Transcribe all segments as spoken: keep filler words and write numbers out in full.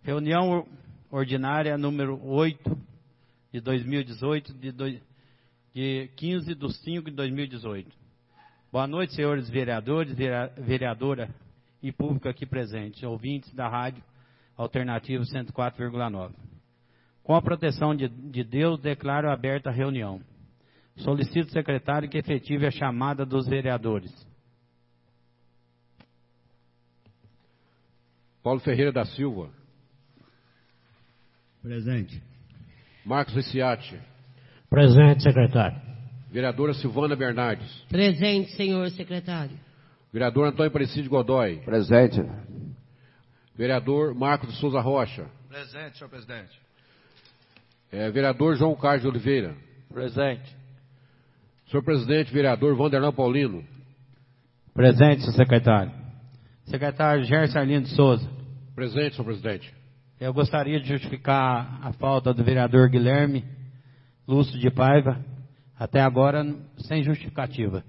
Reunião ordinária número oito de dois mil e dezoito, de, do, de quinze de cinco de dois mil e dezoito. Boa noite, senhores vereadores, vereadora e público aqui presente, ouvintes da Rádio Alternativa cento e quatro vírgula nove. Com a proteção de, de Deus, declaro aberta a reunião. Solicito ao secretário que efetive a chamada dos vereadores. Paulo Ferreira da Silva. Presente. Marcos Ricciati. Presente, secretário. Vereadora Silvana Bernardes. Presente, senhor secretário. Vereador Antônio Aparecido Godoy. Presente. Vereador Marcos de Souza Rocha. Presente, senhor presidente. É, vereador João Carlos de Oliveira. Presente. Senhor presidente, vereador Vanderlan Paulino. Presente, senhor secretário. Secretário Gerson Arlindo de Souza. Presente, senhor presidente. Eu gostaria de justificar a falta do vereador Guilherme Lúcio de Paiva, até agora sem justificativa.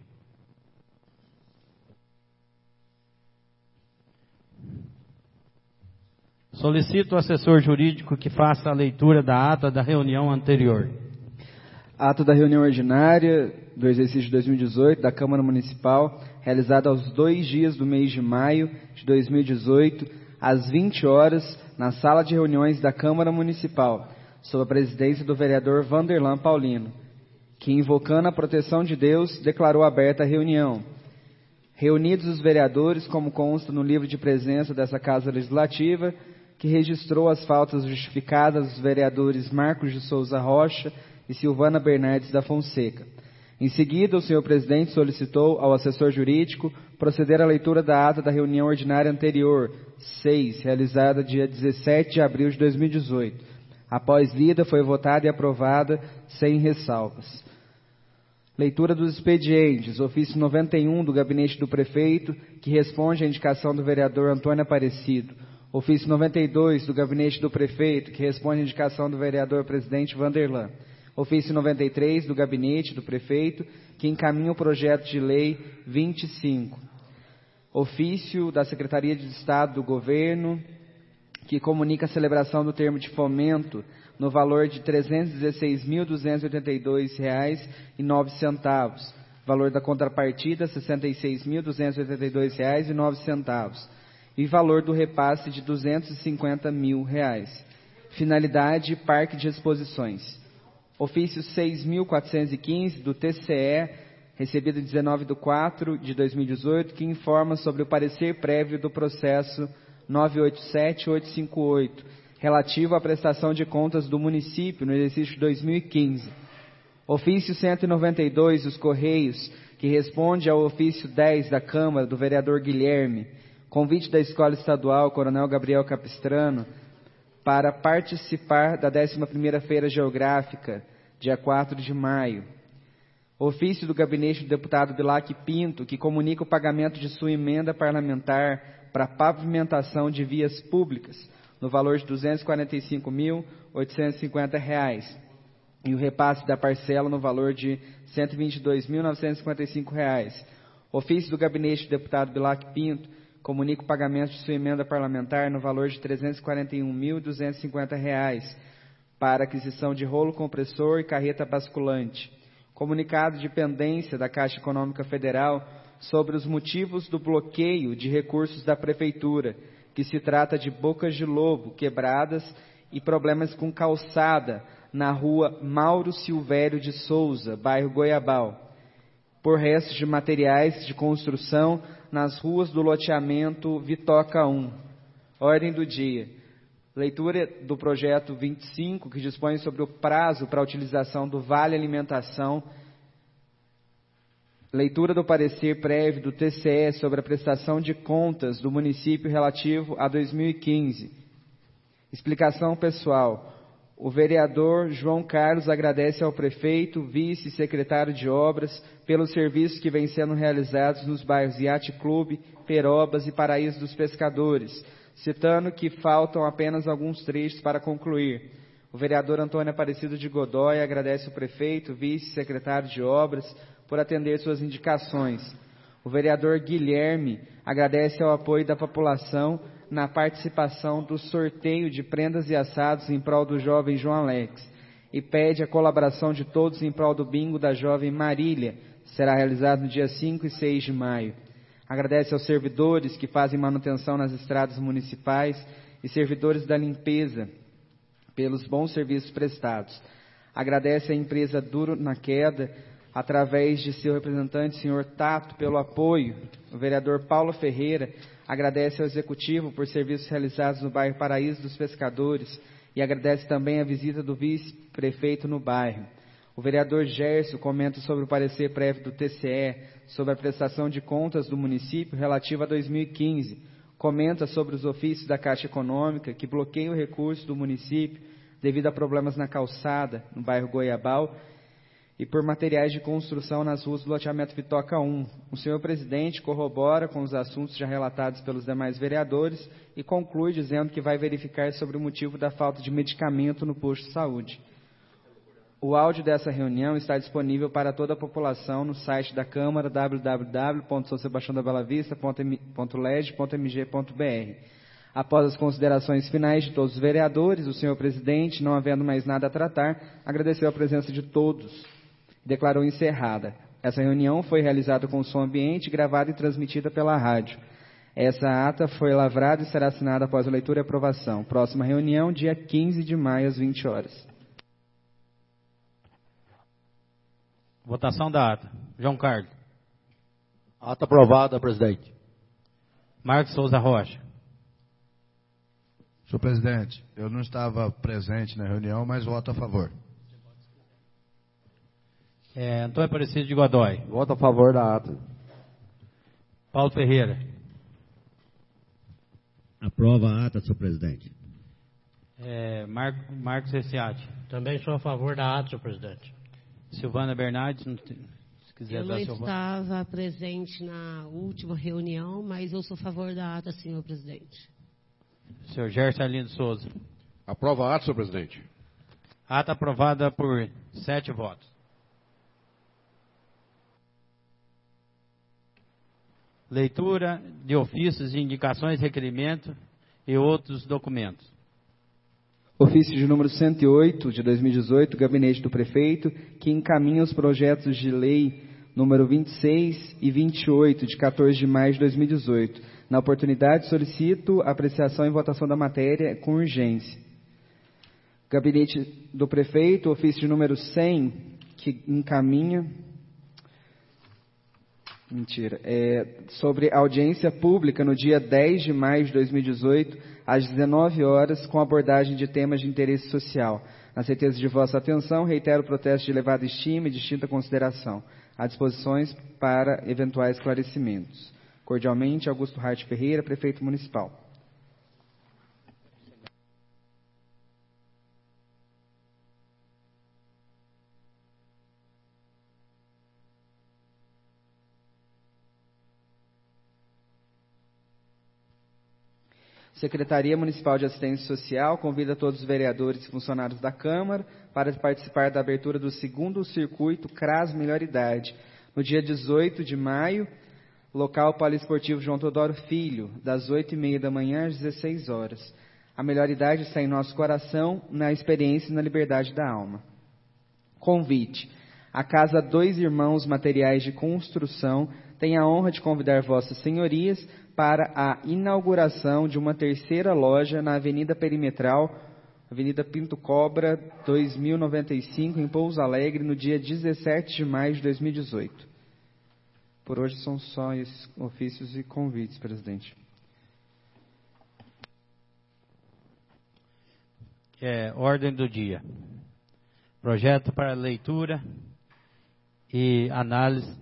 Solicito ao assessor jurídico que faça a leitura da ata da reunião anterior. Ato da reunião ordinária do exercício de dois mil e dezoito da Câmara Municipal, realizada aos dois dias do mês de maio de dois mil e dezoito, às vinte horas, na sala de reuniões da Câmara Municipal, sob a presidência do vereador Vanderlan Paulino, que, invocando a proteção de Deus, declarou aberta a reunião. Reunidos os vereadores, como consta no livro de presença dessa Casa Legislativa, que registrou as faltas justificadas dos vereadores Marcos de Souza Rocha e Silvana Bernardes da Fonseca. Em seguida, o senhor presidente solicitou ao assessor jurídico proceder à leitura da ata da reunião ordinária anterior, seis, realizada dia dezessete de abril de dois mil e dezoito. Após lida, foi votada e aprovada sem ressalvas. Leitura dos expedientes. Ofício noventa e um do Gabinete do Prefeito, que responde à indicação do vereador Antônio Aparecido. Ofício noventa e dois do Gabinete do Prefeito, que responde à indicação do vereador presidente Vanderlan. Ofício noventa e três do Gabinete do Prefeito, que encaminha o projeto de lei vinte e cinco. Ofício da Secretaria de Estado do Governo, que comunica a celebração do termo de fomento no valor de trezentos e dezesseis mil duzentos e oitenta e dois reais e nove centavos. Valor da contrapartida, sessenta e seis mil duzentos e oitenta e dois reais e nove centavos. E valor do repasse de duzentos e cinquenta mil reais. Finalidade, Parque de Exposições. Ofício seis mil quatrocentos e quinze do T C E, recebido em dezenove de quatro de dois mil e dezoito, que informa sobre o parecer prévio do processo nove oito sete oito cinco oito, relativo à prestação de contas do município no exercício de dois mil e quinze. Ofício cento e noventa e dois dos Correios, que responde ao ofício dez da Câmara do vereador Guilherme, convite da Escola Estadual Coronel Gabriel Capistrano para participar da décima primeira Feira Geográfica, dia quatro de maio. Ofício do Gabinete do Deputado Bilac Pinto, que comunica o pagamento de sua emenda parlamentar para pavimentação de vias públicas, no valor de duzentos e quarenta e cinco mil oitocentos e cinquenta reais, e o repasse da parcela no valor de cento e vinte e dois mil novecentos e cinquenta e cinco reais. Ofício do Gabinete do Deputado Bilac Pinto, comunica o pagamento de sua emenda parlamentar no valor de trezentos e quarenta e um mil duzentos e cinquenta reais, para aquisição de rolo compressor e carreta basculante. Comunicado de pendência da Caixa Econômica Federal sobre os motivos do bloqueio de recursos da Prefeitura, que se trata de bocas de lobo quebradas e problemas com calçada na rua Mauro Silvério de Souza, bairro Goiabal, por restos de materiais de construção nas ruas do loteamento Vitoca um. Ordem do dia. Leitura do projeto vinte e cinco, que dispõe sobre o prazo para a utilização do Vale Alimentação. Leitura do parecer prévio do T C E sobre a prestação de contas do município relativo a dois mil e quinze. Explicação pessoal. O vereador João Carlos agradece ao prefeito, vice e secretário de obras pelos serviços que vêm sendo realizados nos bairros Yacht Clube, Perobas e Paraíso dos Pescadores, citando que faltam apenas alguns trechos para concluir. O vereador Antônio Aparecido de Godoy agradece ao prefeito, vice e secretário de obras por atender suas indicações. O vereador Guilherme agradece ao apoio da população na participação do sorteio de prendas e assados em prol do jovem João Alex e pede a colaboração de todos em prol do bingo da jovem Marília, que será realizado no dia cinco e seis de maio. Agradece aos servidores que fazem manutenção nas estradas municipais e servidores da limpeza pelos bons serviços prestados. Agradece à empresa Duro na Queda, através de seu representante, senhor Tato, pelo apoio. O vereador Paulo Ferreira agradece ao executivo por serviços realizados no bairro Paraíso dos Pescadores e agradece também a visita do vice-prefeito no bairro. O vereador Gerson comenta sobre o parecer prévio do T C E sobre a prestação de contas do município relativa a dois mil e quinze. Comenta sobre os ofícios da Caixa Econômica que bloqueiam o recurso do município devido a problemas na calçada, no bairro Goiabal, e por materiais de construção nas ruas do loteamento Vitoca um. O senhor presidente corrobora com os assuntos já relatados pelos demais vereadores e conclui dizendo que vai verificar sobre o motivo da falta de medicamento no posto de saúde. O áudio dessa reunião está disponível para toda a população no site da Câmara, w w w ponto são sebastião da bela vista ponto leg ponto m g ponto b r. Após as considerações finais de todos os vereadores, o senhor presidente, não havendo mais nada a tratar, agradeceu a presença de todos e declarou encerrada. Essa reunião foi realizada com som ambiente, gravada e transmitida pela rádio. Essa ata foi lavrada e será assinada após a leitura e aprovação. Próxima reunião, dia quinze de maio, às vinte horas. Votação da ata. João Carlos. Ata aprovada, presidente. Marcos Souza Rocha. Senhor presidente, eu não estava presente na reunião, mas voto a favor. É, Antônio Aparecido de Godoy. Voto a favor da ata. Paulo Ferreira. Aprova a ata, senhor presidente. É, Mar, Marcos Reciati. Também sou a favor da ata, senhor presidente. Silvana Bernardes, se quiser eu dar não seu voto. estava presente na última reunião, mas eu sou a favor da ata, senhor presidente. Senhor Gerson Arlindo Souza. Aprova a ata, senhor presidente. Ata aprovada por sete votos. Leitura de ofícios, indicações, requerimento e outros documentos. Ofício de número cento e oito, de dois mil e dezoito, Gabinete do Prefeito, que encaminha os projetos de lei número vinte e seis e vinte e oito, de quatorze de maio de dois mil e dezoito. Na oportunidade, solicito apreciação e votação da matéria com urgência. Gabinete do Prefeito, ofício de número cem, que encaminha... Mentira. É, sobre audiência pública no dia dez de maio de dois mil e dezoito, às dezenove horas, com abordagem de temas de interesse social. Na certeza de vossa atenção, reitero o protesto de elevada estima e distinta consideração. Há disposições para eventuais esclarecimentos. Cordialmente, Augusto Hart Ferreira, Prefeito Municipal. Secretaria Municipal de Assistência Social convida todos os vereadores e funcionários da Câmara para participar da abertura do segundo circuito C R A S Melhor Idade, no dia dezoito de maio, local Poliesportivo João Teodoro Filho, das oito e meia da manhã às dezesseis horas. A melhor idade está em nosso coração, na experiência e na liberdade da alma. Convite. A Casa Dois Irmãos Materiais de Construção tem a honra de convidar vossas senhorias para a inauguração de uma terceira loja na Avenida Perimetral, Avenida Pinto Cobra, dois mil e noventa e cinco, em Pouso Alegre, no dia dezessete de maio de dois mil e dezoito. Por hoje são só esses ofícios e convites, presidente. É, ordem do dia. Projeto para leitura e análise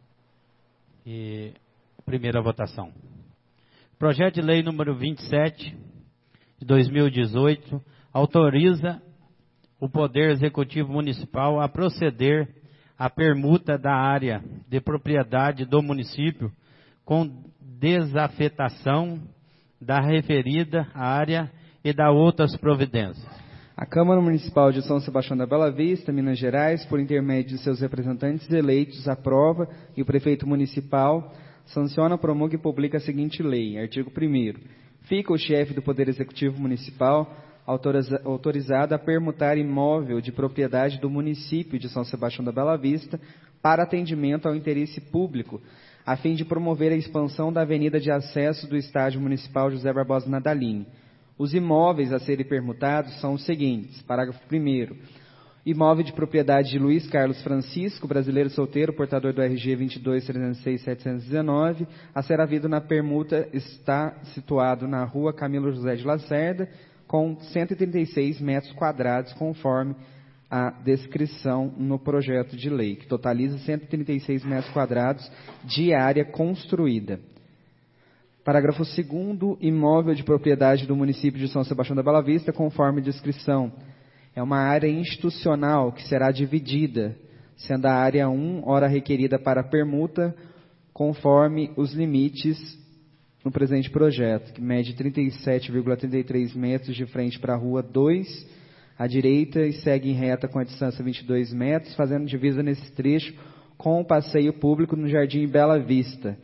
e primeira votação. Projeto de lei número vinte e sete, de dois mil e dezoito, autoriza o Poder Executivo Municipal a proceder à permuta da área de propriedade do município com desafetação da referida área e da outras providências. A Câmara Municipal de São Sebastião da Bela Vista, Minas Gerais, por intermédio de seus representantes eleitos, aprova e o prefeito municipal sanciona, promulga e publica a seguinte lei. Artigo primeiro. fica o chefe do Poder Executivo Municipal autoriza- autorizado a permutar imóvel de propriedade do município de São Sebastião da Bela Vista para atendimento ao interesse público, a fim de promover a expansão da avenida de acesso do Estádio Municipal José Barbosa Nadalini. Os imóveis a serem permutados são os seguintes. Parágrafo primeiro. Imóvel de propriedade de Luiz Carlos Francisco, brasileiro solteiro, portador do R G vinte e dois, trezentos e seis, setecentos e dezenove, a ser havido na permuta, está situado na rua Camilo José de Lacerda, com cento e trinta e seis metros quadrados, conforme a descrição no projeto de lei, que totaliza cento e trinta e seis metros quadrados de área construída. Parágrafo segundo. Imóvel de propriedade do município de São Sebastião da Bela Vista, conforme descrição. É uma área institucional que será dividida, sendo a área um, hora requerida para permuta, conforme os limites no presente projeto, que mede trinta e sete vírgula trinta e três metros de frente para a rua dois, à direita, e segue em reta com a distância vinte e dois metros, fazendo divisa nesse trecho com o passeio público no Jardim Bela Vista.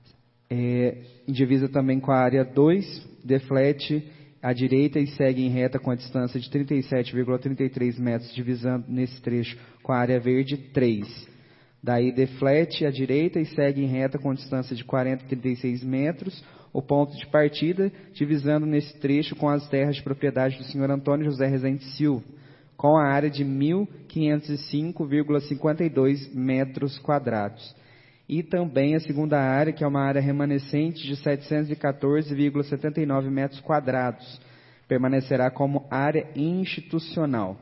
É, divisa também com a área dois, deflete à direita e segue em reta com a distância de trinta e sete vírgula trinta e três metros, divisando nesse trecho com a área verde três. Daí deflete à direita e segue em reta com distância de quarenta vírgula trinta e seis metros, o ponto de partida, divisando nesse trecho com as terras de propriedade do senhor Antônio José Rezende Silva, com a área de mil quinhentos e cinco vírgula cinquenta e dois metros quadrados. E também a segunda área, que é uma área remanescente de setecentos e quatorze vírgula setenta e nove metros quadrados, permanecerá como área institucional.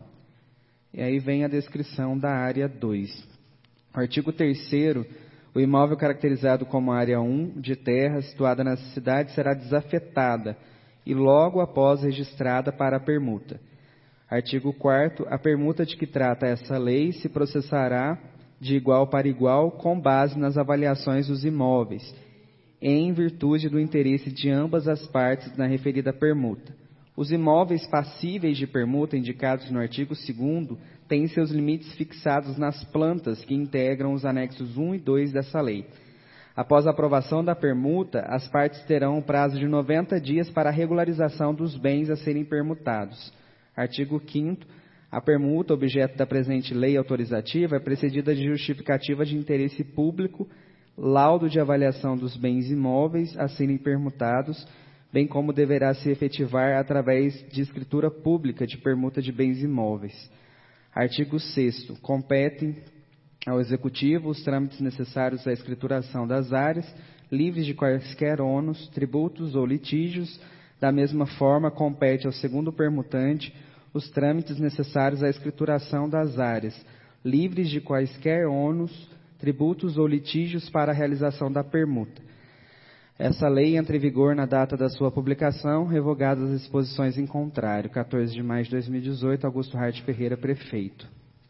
E aí vem a descrição da área dois. Artigo terceiro. O imóvel caracterizado como área um de terra situada na cidade será desafetada e logo após registrada para a permuta. Artigo quarto. A permuta de que trata essa lei se processará de igual para igual com base nas avaliações dos imóveis, em virtude do interesse de ambas as partes na referida permuta. Os imóveis passíveis de permuta indicados no artigo segundo têm seus limites fixados nas plantas que integram os anexos um e dois dessa lei. Após a aprovação da permuta, as partes terão um prazo de noventa dias para a regularização dos bens a serem permutados. Artigo quinto. A permuta, objeto da presente lei autorizativa, é precedida de justificativa de interesse público, laudo de avaliação dos bens imóveis a serem permutados, bem como deverá se efetivar através de escritura pública de permuta de bens imóveis. Artigo sexto. Compete ao Executivo os trâmites necessários à escrituração das áreas, livres de quaisquer ônus, tributos ou litígios. Da mesma forma, compete ao segundo permutante os trâmites necessários à escrituração das áreas, livres de quaisquer ônus, tributos ou litígios para a realização da permuta. Essa lei entra em vigor na data da sua publicação, revogadas as disposições em contrário. quatorze de maio de dois mil e dezoito, Augusto Hart Ferreira, prefeito.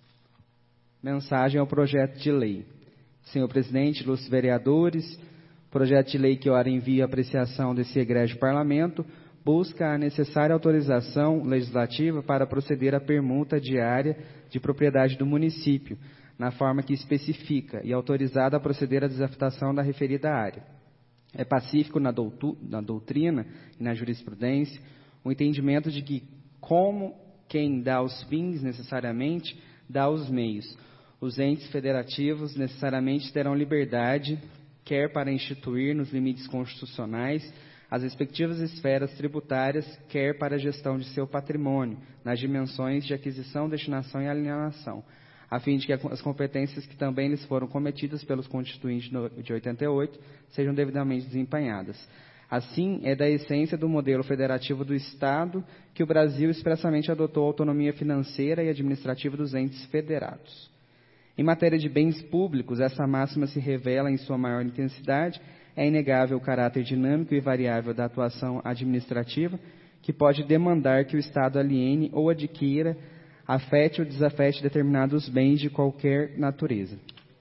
Mensagem ao projeto de lei. Senhor presidente, ilustres vereadores, projeto de lei que ora envia a apreciação desse egrégio parlamento busca a necessária autorização legislativa para proceder à permuta diária de propriedade do município, na forma que especifica, e autorizada a proceder à desafetação da referida área. É pacífico na, doutu, na doutrina e na jurisprudência o entendimento de que, como quem dá os fins necessariamente, dá os meios. Os entes federativos necessariamente terão liberdade, quer para instituir nos limites constitucionais as respectivas esferas tributárias, quer para a gestão de seu patrimônio, nas dimensões de aquisição, destinação e alienação, a fim de que as competências que também lhes foram cometidas pelos constituintes de oitenta e oito sejam devidamente desempenhadas. Assim, é da essência do modelo federativo do Estado que o Brasil expressamente adotou a autonomia financeira e administrativa dos entes federados. Em matéria de bens públicos, essa máxima se revela em sua maior intensidade. É inegável o caráter dinâmico e variável da atuação administrativa, que pode demandar que o Estado aliene ou adquira, afete ou desafete determinados bens de qualquer natureza.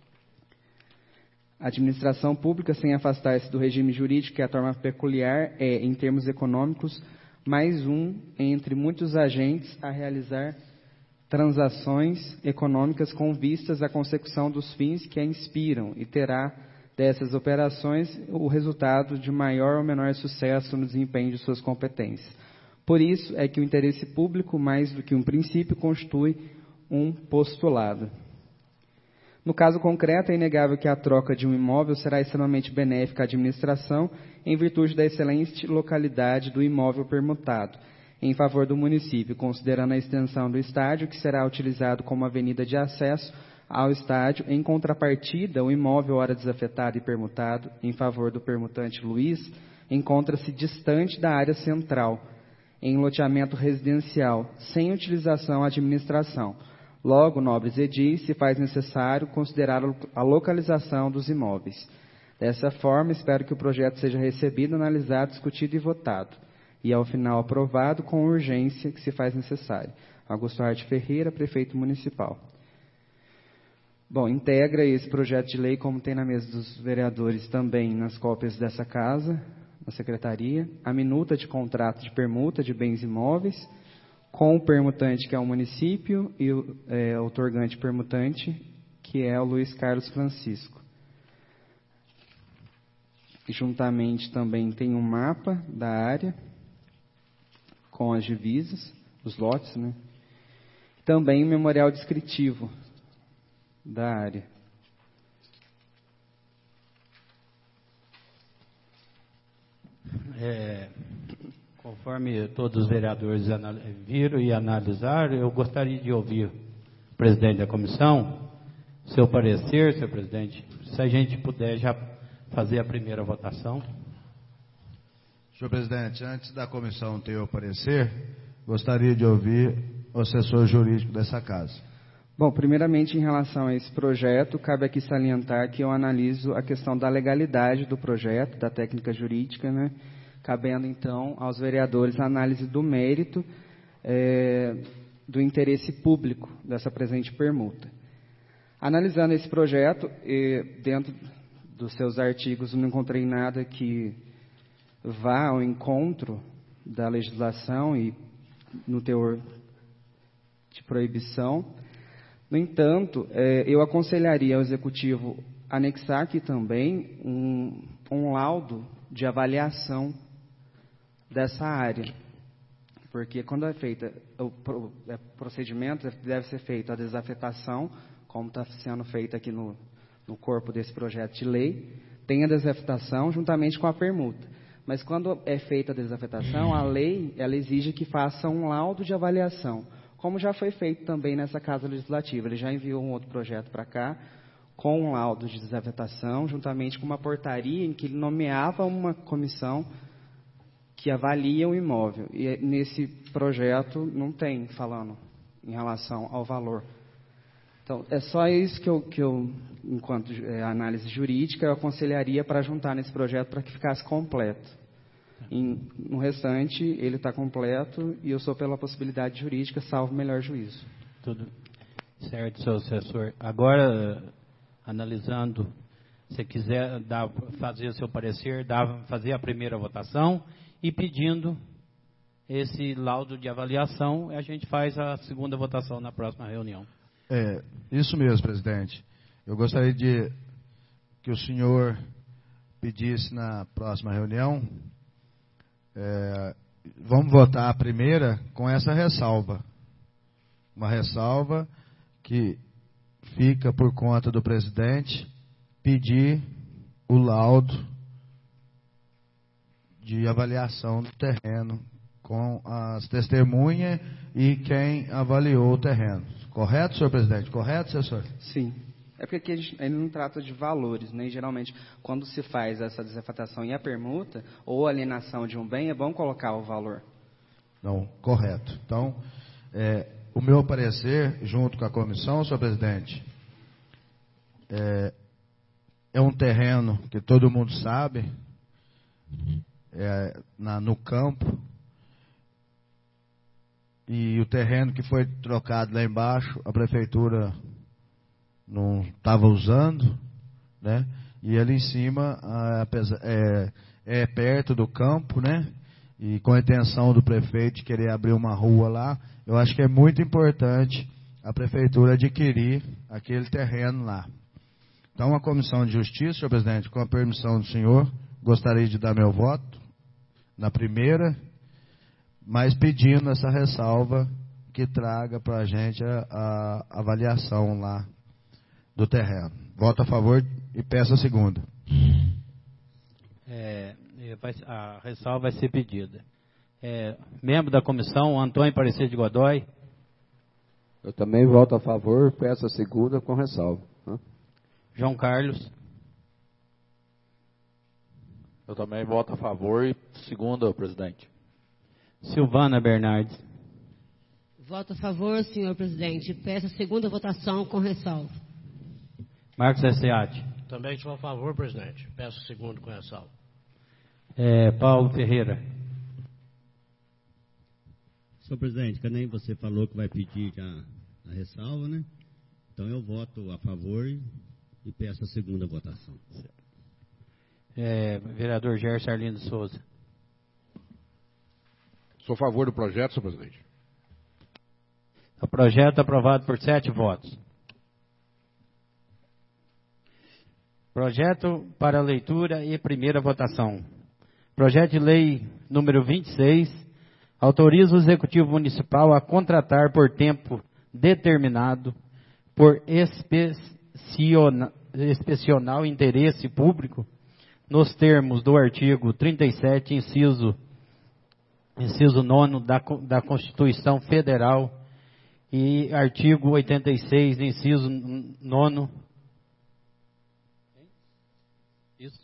A administração pública, sem afastar-se do regime jurídico, que é a forma peculiar, é, em termos econômicos, mais um entre muitos agentes a realizar transações econômicas com vistas à consecução dos fins que a inspiram e terá dessas operações o resultado de maior ou menor sucesso no desempenho de suas competências. Por isso é que o interesse público, mais do que um princípio, constitui um postulado. No caso concreto, é inegável que a troca de um imóvel será extremamente benéfica à administração, em virtude da excelente localidade do imóvel permutado, em favor do município, considerando a extensão do estádio, que será utilizado como avenida de acesso ao estádio. Em contrapartida, o imóvel, ora desafetado e permutado, em favor do permutante Luiz, encontra-se distante da área central, em loteamento residencial, sem utilização à administração. Logo, nobres edis, se faz necessário considerar a localização dos imóveis. Dessa forma, espero que o projeto seja recebido, analisado, discutido e votado, e ao final aprovado com urgência que se faz necessário. Augusto Arte Ferreira, prefeito municipal. Bom, integra esse projeto de lei, como tem na mesa dos vereadores também nas cópias dessa casa, na secretaria, a minuta de contrato de permuta de bens imóveis, com o permutante, que é o município, e o é, outorgante permutante, que é o Luiz Carlos Francisco. E juntamente também tem um mapa da área, com as divisas, os lotes, né? Também um memorial descritivo da área. É, conforme todos os vereadores viram e analisaram, eu gostaria de ouvir o presidente da comissão, seu parecer, senhor presidente, se a gente puder já fazer a primeira votação. Senhor presidente, antes da comissão ter o parecer, gostaria de ouvir o assessor jurídico dessa casa. Bom, primeiramente, em relação a esse projeto, cabe aqui salientar que eu analiso a questão da legalidade do projeto, da técnica jurídica, né? Cabendo, então, aos vereadores a análise do mérito é, do interesse público dessa presente permuta. Analisando esse projeto, e dentro dos seus artigos, não encontrei nada que vá ao encontro da legislação e no teor de proibição. No entanto, é, eu aconselharia ao Executivo anexar aqui também um, um laudo de avaliação dessa área, porque quando é feita o pro, é, procedimento, deve ser feita a desafetação, como está sendo feita aqui no, no corpo desse projeto de lei, tem a desafetação juntamente com a permuta. Mas quando é feita a desafetação, a lei ela exige que faça um laudo de avaliação, como já foi feito também nessa Casa Legislativa. Ele já enviou um outro projeto para cá, com um laudo de desafetação, juntamente com uma portaria em que ele nomeava uma comissão que avalia o imóvel. E nesse projeto não tem falando em relação ao valor. Então, é só isso que eu, que eu enquanto é, análise jurídica, eu aconselharia para juntar nesse projeto para que ficasse completo. Em, no restante, ele está completo e eu sou pela possibilidade jurídica, salvo melhor juízo. Tudo certo, seu assessor. Agora, analisando, se quiser dar, fazer o seu parecer, dar, fazer a primeira votação e pedindo esse laudo de avaliação, a gente faz a segunda votação na próxima reunião. É, isso mesmo, presidente. Eu gostaria de que o senhor pedisse na próxima reunião, é, vamos votar a primeira com essa ressalva. Uma ressalva que fica por conta do presidente pedir o laudo de avaliação do terreno com as testemunhas e quem avaliou o terreno. Correto, senhor presidente? Correto, assessor? Sim. É porque aqui a gente, ele não trata de valores, né? E, geralmente, quando se faz essa desafetação e a permuta, ou alienação de um bem, é bom colocar o valor. Não, correto. Então, é, o meu parecer, junto com a comissão, senhor presidente, é, é um terreno que todo mundo sabe, é, na, no campo, e o terreno que foi trocado lá embaixo, a prefeitura não estava usando, né? E ali em cima é, é perto do campo, né? E com a intenção do prefeito de querer abrir uma rua lá, eu acho que é muito importante a prefeitura adquirir aquele terreno lá. Então, a Comissão de Justiça, senhor presidente, com a permissão do senhor, gostaria de dar meu voto na primeira, mas pedindo essa ressalva que traga para a gente a, a avaliação lá do terreno. Voto a favor e peço a segunda. É, a ressalva vai ser pedida. É, membro da comissão, Antônio Aparecido de Godoy. Eu também voto a favor, peço a segunda com ressalva. Né? João Carlos. Eu também voto a favor e segunda, presidente. Silvana Bernardes. Voto a favor, senhor presidente. Peço a segunda votação com ressalva. Marcos Essiati. Também estou a favor, presidente. Peço segundo com ressalva. É, Paulo Ferreira. Senhor presidente, que nem você falou que vai pedir já a ressalva, né? Então eu voto a favor e, e peço a segunda votação. É, vereador Gerson Arlindo Souza. Sou a favor do projeto, senhor presidente. O projeto aprovado por sete votos. Projeto para leitura e primeira votação. Projeto de lei número vinte e seis, autoriza o Executivo Municipal a contratar por tempo determinado, por especiona, excepcional interesse público, nos termos do artigo trinta e sete, inciso, inciso nono da, da Constituição Federal e artigo oitenta e seis, inciso nono Isso.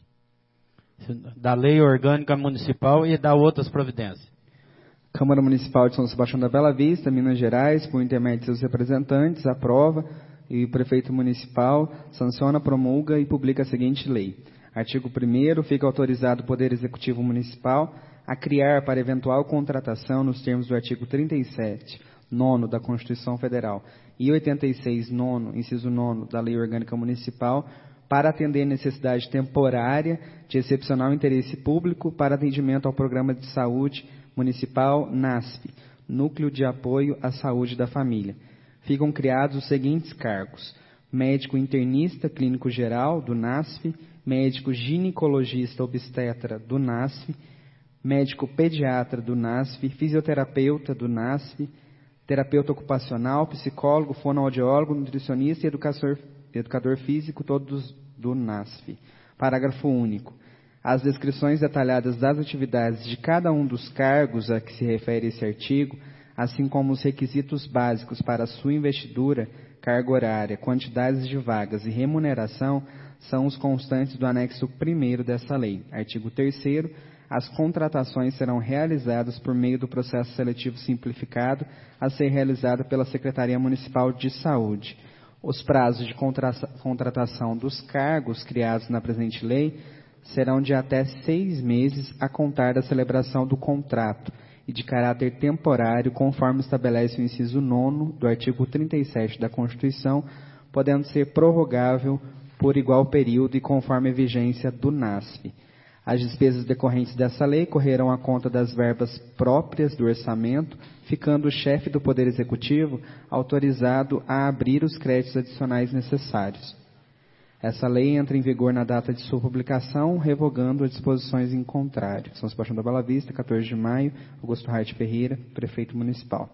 da Lei Orgânica Municipal e da outras providências. Câmara Municipal de São Sebastião da Bela Vista, Minas Gerais, por intermédio de seus representantes, aprova e o prefeito municipal sanciona, promulga e publica a seguinte lei. Artigo primeiro, fica autorizado o Poder Executivo Municipal a criar para eventual contratação, nos termos do artigo trinta e sete, nono da Constituição Federal e oitenta e seis, nono, inciso nono da Lei Orgânica Municipal, para atender necessidade temporária de excepcional interesse público para atendimento ao Programa de Saúde Municipal NASF, Núcleo de Apoio à Saúde da Família. Ficam criados os seguintes cargos: médico internista clínico geral do NASF, médico ginecologista obstetra do NASF, médico pediatra do NASF, fisioterapeuta do NASF, terapeuta ocupacional, psicólogo, fonoaudiólogo, nutricionista e educador, educador físico, todos do NASF. Parágrafo único. As descrições detalhadas das atividades de cada um dos cargos a que se refere esse artigo, assim como os requisitos básicos para sua investidura, carga horária, quantidades de vagas e remuneração, são os constantes do anexo primeiro dessa lei. Artigo terceiro. As contratações serão realizadas por meio do processo seletivo simplificado a ser realizado pela Secretaria Municipal de Saúde. Os prazos de contratação dos cargos criados na presente lei serão de até seis meses a contar da celebração do contrato e de caráter temporário, conforme estabelece o inciso nono do artigo trinta e sete da Constituição, podendo ser prorrogável por igual período e conforme a vigência do NASF. As despesas decorrentes dessa lei correrão à conta das verbas próprias do orçamento, ficando o chefe do Poder Executivo autorizado a abrir os créditos adicionais necessários. Essa lei entra em vigor na data de sua publicação, revogando as disposições em contrário. São Sebastião da Bela Vista, quatorze de maio, Augusto Hart Ferreira, prefeito municipal.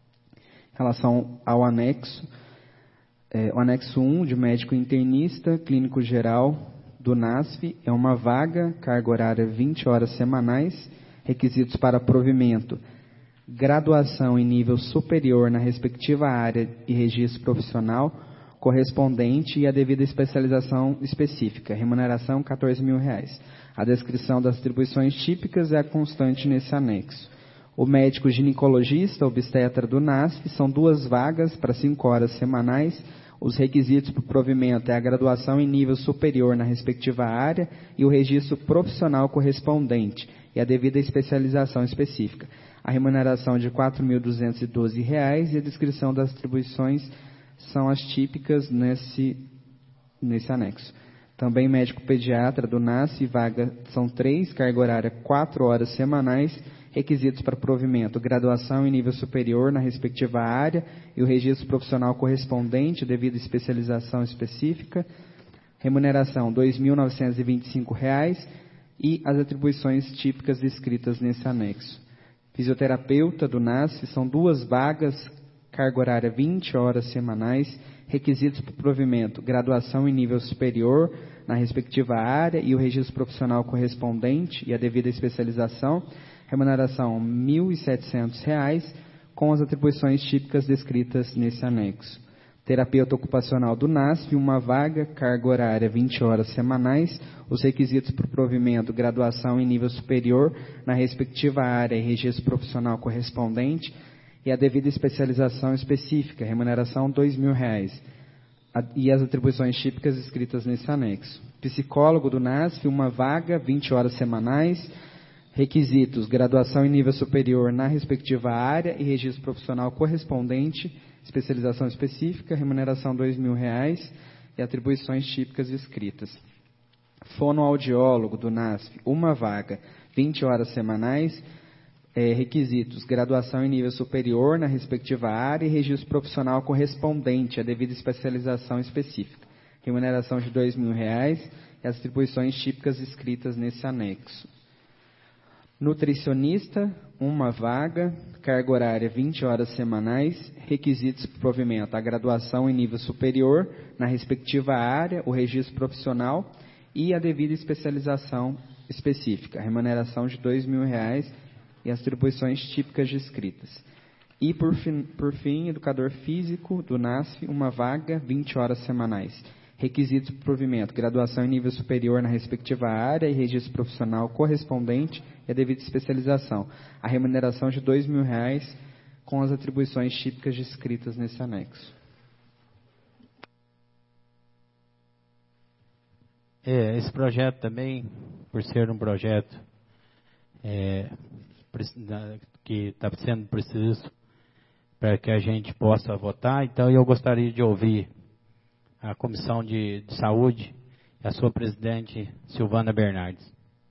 Em relação ao anexo, é, o anexo um, de médico internista, clínico geral do NASF, é uma vaga, carga horária vinte horas semanais, requisitos para provimento, graduação em nível superior na respectiva área e registro profissional correspondente e a devida especialização específica, remuneração quatorze mil reais. A descrição das atribuições típicas é a constante nesse anexo. O médico ginecologista obstetra do NASF são duas vagas para cinco horas semanais. Os requisitos para o provimento é a graduação em nível superior na respectiva área e o registro profissional correspondente e a devida especialização específica. A remuneração de quatro mil duzentos e doze reais e a descrição das atribuições são as típicas nesse, nesse anexo. Também médico pediatra do NASF, vaga são três, carga horária quatro horas semanais, requisitos para provimento, graduação em nível superior na respectiva área e o registro profissional correspondente devido à especialização específica. remuneração dois mil novecentos e vinte e cinco reais e as atribuições típicas descritas nesse anexo. Fisioterapeuta do N A S F são duas vagas, carga horária vinte horas semanais, requisitos para o provimento, graduação em nível superior na respectiva área e o registro profissional correspondente e a devida especialização, remuneração mil e setecentos reais, com as atribuições típicas descritas nesse anexo. Terapeuta ocupacional do N A S F, uma vaga, carga horária vinte horas semanais, os requisitos para o provimento, graduação em nível superior na respectiva área e registro profissional correspondente e a devida especialização específica, remuneração dois mil reais, e as atribuições típicas escritas nesse anexo. Psicólogo do N A S F, uma vaga, vinte horas semanais, requisitos, graduação em nível superior na respectiva área e registro profissional correspondente, especialização específica, remuneração dois mil reais e atribuições típicas escritas. Fonoaudiólogo do N A S F, uma vaga, vinte horas semanais, é, requisitos, graduação em nível superior na respectiva área e registro profissional correspondente, a devida especialização específica, remuneração de dois mil reais e as atribuições típicas escritas nesse anexo. Nutricionista, uma vaga, carga horária vinte horas semanais, requisitos para provimento, a graduação em nível superior na respectiva área, o registro profissional e a devida especialização específica, remuneração de dois mil reais e as atribuições típicas descritas. E, por fim, por fim, educador físico do N A S F, uma vaga, vinte horas semanais. Requisitos para provimento, graduação em nível superior na respectiva área e registro profissional correspondente e a devida especialização. A remuneração de dois mil reais com as atribuições típicas descritas nesse anexo. É, esse projeto também, por ser um projeto é, que está sendo preciso para que a gente possa votar, então eu gostaria de ouvir a Comissão de, de Saúde e a sua presidente, Silvana Bernardes.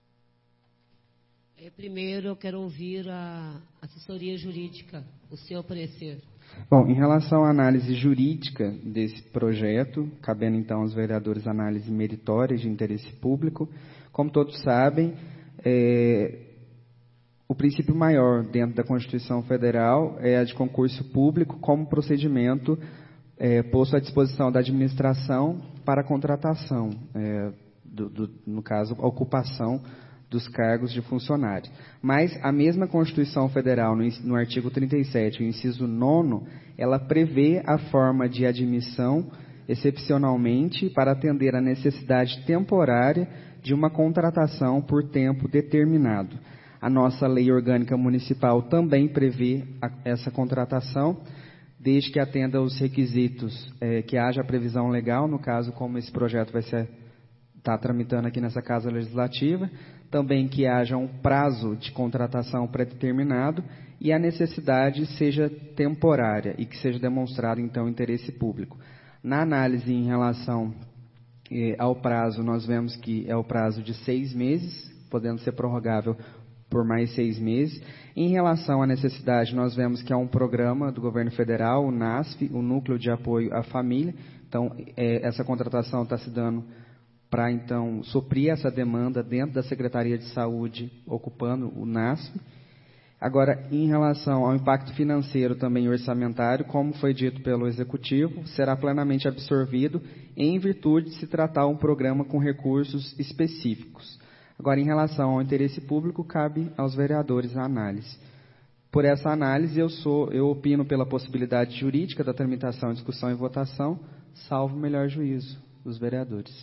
Primeiro, eu quero ouvir a assessoria jurídica, o seu parecer. Bom, em relação à análise jurídica desse projeto, cabendo então aos vereadores análise meritória de interesse público, como todos sabem, é, o princípio maior dentro da Constituição Federal é a de concurso público como procedimento É, posto à disposição da administração para a contratação, é, do, do, no caso, a ocupação dos cargos de funcionários. Mas a mesma Constituição Federal, no, no artigo trinta e sete, o inciso nono, ela prevê a forma de admissão, excepcionalmente, para atender à necessidade temporária de uma contratação por tempo determinado. A nossa Lei Orgânica Municipal também prevê a, essa contratação, desde que atenda aos requisitos, é, que haja previsão legal, no caso, como esse projeto vai ser está tramitando aqui nessa Casa Legislativa, também que haja um prazo de contratação pré-determinado e a necessidade seja temporária e que seja demonstrado, então, interesse público. Na análise em relação eh, ao prazo, nós vemos que é o prazo de seis meses, podendo ser prorrogável por mais seis meses. Em relação à necessidade, nós vemos que é um programa do governo federal, o N A S F, o Núcleo de Apoio à Família. Então, é, essa contratação está se dando para, então, suprir essa demanda dentro da Secretaria de Saúde, ocupando o N A S F. Agora, em relação ao impacto financeiro também orçamentário, como foi dito pelo Executivo, será plenamente absorvido em virtude de se tratar um programa com recursos específicos. Agora, em relação ao interesse público, cabe aos vereadores a análise. Por essa análise, eu, sou, eu opino pela possibilidade jurídica da tramitação, discussão e votação, salvo o melhor juízo dos vereadores.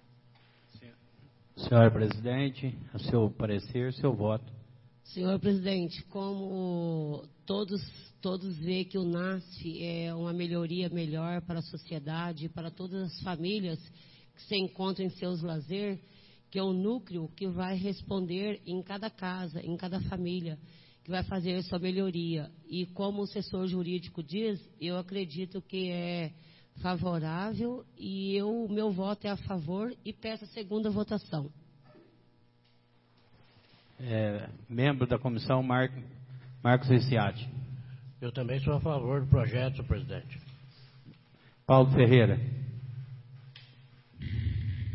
Senhor presidente, o seu parecer, o seu voto. Senhor presidente, como todos, todos veem que o N A S F é uma melhoria melhor para a sociedade, para todas as famílias que se encontram em seus lazeres, que é um núcleo que vai responder em cada casa, em cada família, que vai fazer sua melhoria. E como o assessor jurídico diz, eu acredito que é favorável e o meu voto é a favor e peço a segunda votação. É, membro da comissão, Mar... Marcos Ricciati. Eu também sou a favor do projeto, senhor presidente. Paulo Ferreira.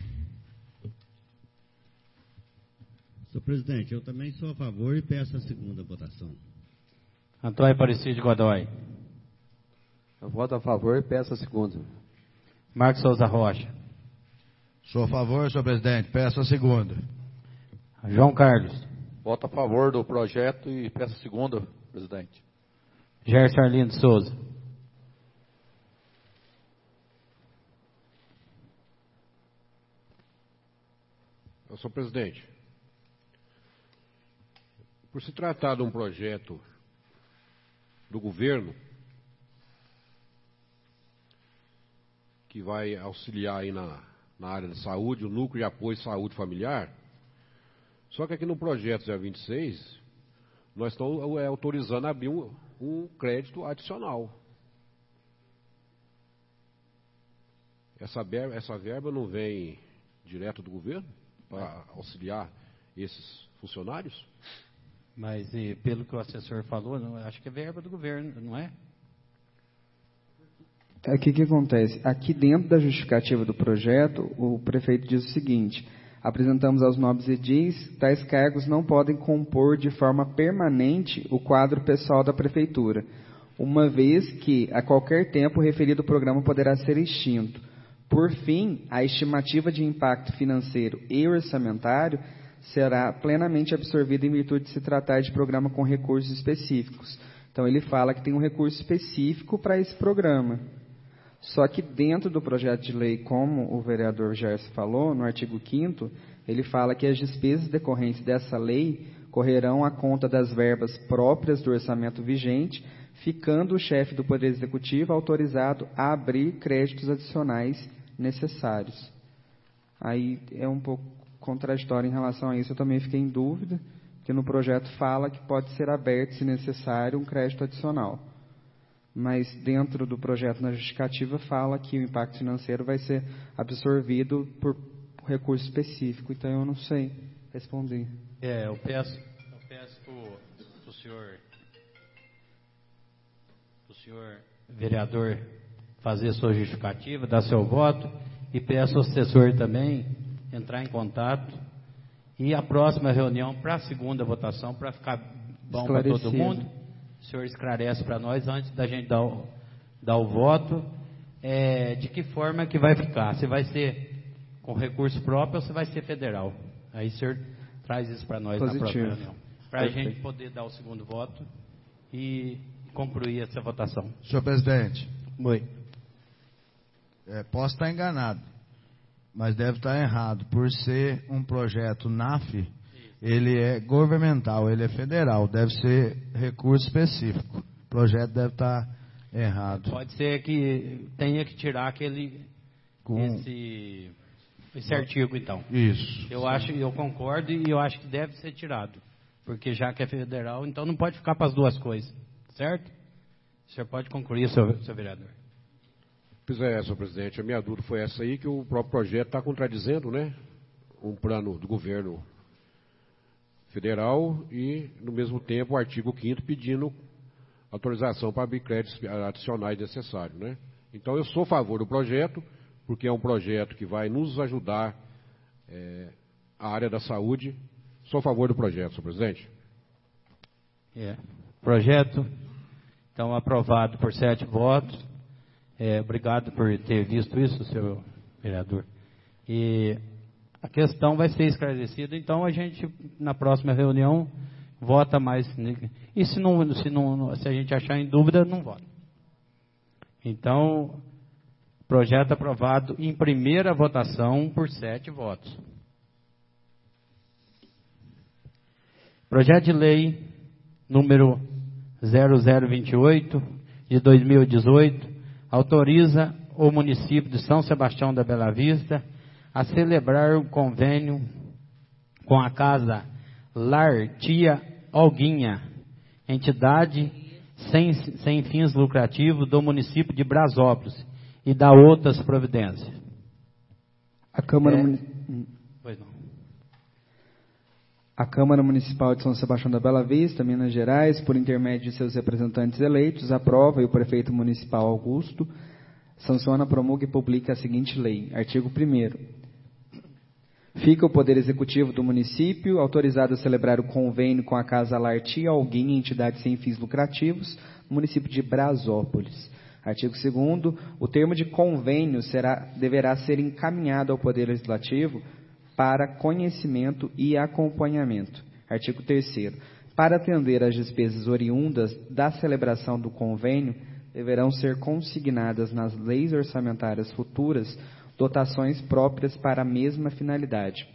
presidente, eu também sou a favor e peço a segunda votação. Antônio Aparecido Godoy. Eu voto a favor e peço a segunda. Marcos Souza Rocha. Sou a favor, senhor presidente. Peço a segunda. João Carlos. Voto a favor do projeto e peço a segunda, presidente. Gerson Arlindo Souza. Senhor presidente, por se tratar de um projeto do governo que vai auxiliar aí na, na área de saúde, o núcleo de apoio à saúde familiar, só que aqui no projeto zero vinte e seis, nós estamos é, autorizando a abrir um, um crédito adicional. Essa verba, essa verba não vem direto do governo para auxiliar esses funcionários? Mas e, pelo que o assessor falou, não, acho que é verba do governo, não é? Aqui o que acontece? Aqui dentro da justificativa do projeto, o prefeito diz o seguinte: apresentamos aos nobres edis, tais cargos não podem compor de forma permanente o quadro pessoal da prefeitura, uma vez que, a qualquer tempo, o referido programa poderá ser extinto. Por fim, a estimativa de impacto financeiro e orçamentário será plenamente absorvida em virtude de se tratar de programa com recursos específicos. Então, ele fala que tem um recurso específico para esse programa. Só que dentro do projeto de lei, como o vereador Gerson falou, no artigo quinto, ele fala que as despesas decorrentes dessa lei correrão à conta das verbas próprias do orçamento vigente, ficando o chefe do Poder Executivo autorizado a abrir créditos adicionais necessários. Aí é um pouco contraditório em relação a isso, eu também fiquei em dúvida, porque no projeto fala que pode ser aberto, se necessário, um crédito adicional. Mas dentro do projeto, na justificativa, fala que o impacto financeiro vai ser absorvido por recurso específico. Então, eu não sei responder. É, eu peço, eu peço para o senhor, pro senhor vereador fazer sua justificativa, dar seu voto, e peço ao assessor também entrar em contato. E a próxima reunião, para a segunda votação, para ficar bom para todo mundo, o senhor esclarece para nós, antes da gente dar o, dar o voto, é, de que forma que vai ficar. Se vai ser com recurso próprio ou se vai ser federal. Aí o senhor traz isso para nós. Positivo. Na próxima reunião. Para a gente poder dar o segundo voto e concluir essa votação. Senhor presidente. Oi. É, posso estar enganado, mas deve estar errado. Por ser um projeto N A F, ele é governamental, ele é federal, deve ser recurso específico. O projeto deve estar errado. Pode ser que tenha que tirar aquele Com... esse, esse artigo, então. Isso. Eu acho, eu concordo e eu acho que deve ser tirado, porque já que é federal, então não pode ficar para as duas coisas, certo? O senhor pode concluir, seu, seu vereador. Pois é, senhor presidente, a minha dúvida foi essa aí, que o próprio projeto está contradizendo, né, um plano do governo federal e, no mesmo tempo, o artigo quinto pedindo autorização para abrir créditos adicionais necessários, né. Então, eu sou a favor do projeto, porque é um projeto que vai nos ajudar é, a área da saúde. Sou a favor do projeto, senhor presidente. É. Projeto, então, aprovado por sete votos. É, obrigado por ter visto isso, senhor vereador. E a questão vai ser esclarecida, então a gente, na próxima reunião, vota mais. E se, não, se, não, se a gente achar em dúvida, não vota. Então, projeto aprovado em primeira votação por sete votos. Projeto de lei número zero zero vinte e oito, de dois mil e dezoito, autoriza o município de São Sebastião da Bela Vista a celebrar um convênio com a Casa Lar Tia Olguinha, entidade sem, sem fins lucrativos do município de Brasópolis, e dá outras providências. A Câmara, é... Muni... pois não. A Câmara Municipal de São Sebastião da Bela Vista, Minas Gerais, por intermédio de seus representantes eleitos, aprova, e o prefeito municipal Augusto sanciona, promulga e publica a seguinte lei. Artigo primeiro. Fica o Poder Executivo do município autorizado a celebrar o convênio com a Casa Lar Tia Olguinha, entidade sem fins lucrativos, no município de Brasópolis. Artigo segundo, o termo de convênio será, deverá ser encaminhado ao Poder Legislativo para conhecimento e acompanhamento. Artigo terceiro, para atender às despesas oriundas da celebração do convênio, deverão ser consignadas nas leis orçamentárias futuras dotações próprias para a mesma finalidade.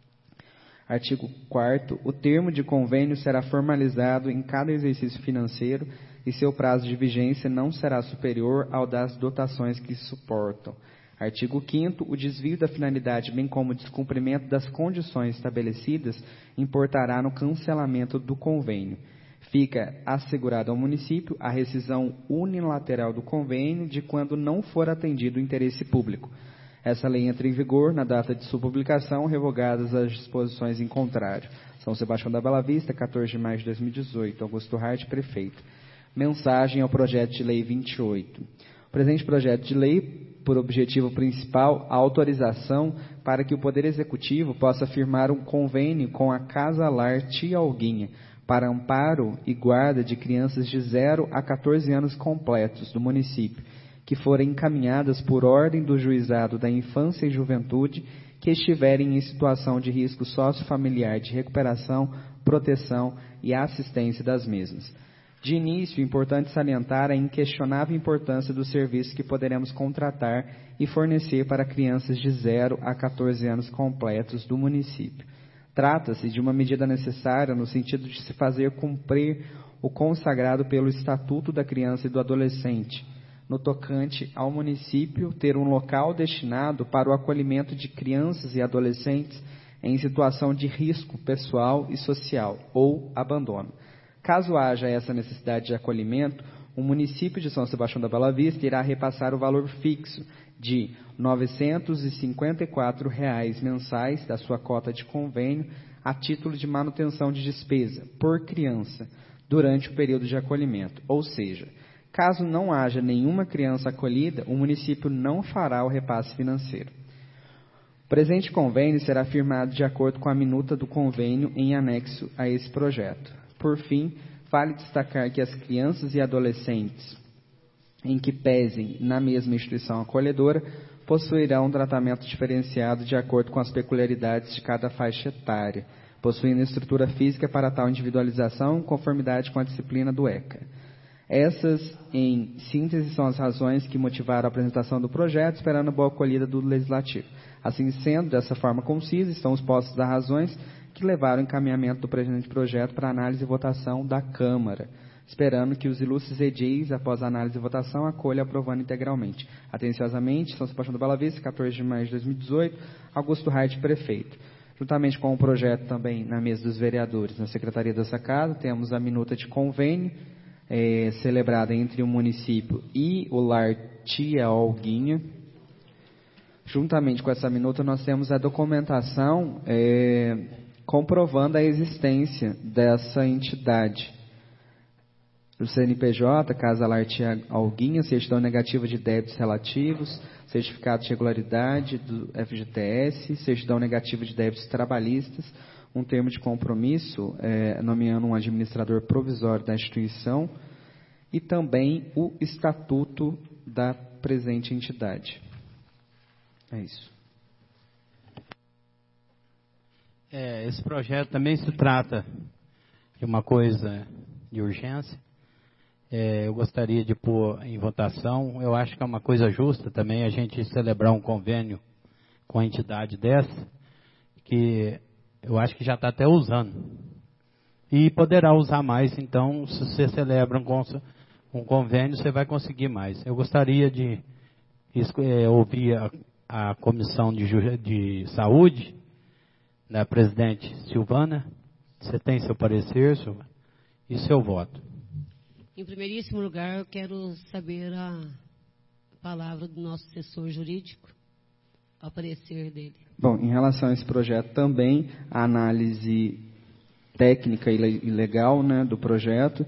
Artigo quarto, o termo de convênio será formalizado em cada exercício financeiro e seu prazo de vigência não será superior ao das dotações que suportam. Artigo quinto, o desvio da finalidade, bem como o descumprimento das condições estabelecidas, importará no cancelamento do convênio. Fica assegurado ao município a rescisão unilateral do convênio de quando não for atendido o interesse público. Essa lei entra em vigor na data de sua publicação, revogadas as disposições em contrário. São Sebastião da Bela Vista, quatorze de maio de dois mil e dezoito. Augusto Hart, prefeito. Mensagem ao projeto de lei vinte e oito. O presente projeto de lei, por objetivo principal, a autorização para que o Poder Executivo possa firmar um convênio com a Casa Lar Tia Olguinha, para amparo e guarda de crianças de zero a quatorze anos completos do município, que forem encaminhadas por ordem do Juizado da Infância e Juventude, que estiverem em situação de risco sociofamiliar de recuperação, proteção e assistência das mesmas. De início, é importante salientar a inquestionável importância dos serviços que poderemos contratar e fornecer para crianças de zero a quatorze anos completos do município. Trata-se de uma medida necessária no sentido de se fazer cumprir o consagrado pelo Estatuto da Criança e do Adolescente, no tocante ao município ter um local destinado para o acolhimento de crianças e adolescentes em situação de risco pessoal e social ou abandono. Caso haja essa necessidade de acolhimento, o município de São Sebastião da Bela Vista irá repassar o valor fixo de novecentos e cinquenta e quatro reais mensais da sua cota de convênio a título de manutenção de despesa por criança durante o período de acolhimento. Ou seja, caso não haja nenhuma criança acolhida, o município não fará o repasse financeiro. O presente convênio será firmado de acordo com a minuta do convênio em anexo a esse projeto. Por fim, vale destacar que as crianças e adolescentes em que pesem na mesma instituição acolhedora possuirão um tratamento diferenciado de acordo com as peculiaridades de cada faixa etária, possuindo estrutura física para tal individualização, em conformidade com a disciplina do ECA. Essas, em síntese, são as razões que motivaram a apresentação do projeto, esperando a boa acolhida do Legislativo. Assim sendo, dessa forma concisa, estão os postos das razões que levaram o encaminhamento do presente projeto para análise e votação da Câmara, esperando que os ilustres edis, após a análise e votação, acolham aprovando integralmente. Atenciosamente, São Sebastião da Bela Vista, quatorze de maio de dois mil e dezoito, Augusto Hart, prefeito. Juntamente com o projeto também na mesa dos vereadores, na Secretaria dessa Casa, temos a minuta de convênio, é, celebrada entre o município e o Lar Tia Olguinha. Juntamente com essa minuta, nós temos a documentação é, comprovando a existência dessa entidade. O C N P J, Casa Lar Tia Olguinha, certidão negativa de débitos relativos, certificado de regularidade do F G T S, certidão negativa de débitos trabalhistas, um termo de compromisso, é, nomeando um administrador provisório da instituição, e também o estatuto da presente entidade. É isso. É, esse projeto também se trata de uma coisa de urgência. É, eu gostaria de pôr em votação. Eu acho que é uma coisa justa também a gente celebrar um convênio com a entidade dessa, que eu acho que já está até usando. E poderá usar mais, então, se você celebra um, um convênio, você vai conseguir mais. Eu gostaria de é, ouvir a, a Comissão de, de Saúde, da presidente Silvana. Você tem seu parecer, Silvana? E seu voto? Em primeiríssimo lugar, eu quero saber a palavra do nosso assessor jurídico, ao parecer dele. Bom, em relação a esse projeto também, a análise técnica e legal, né, do projeto,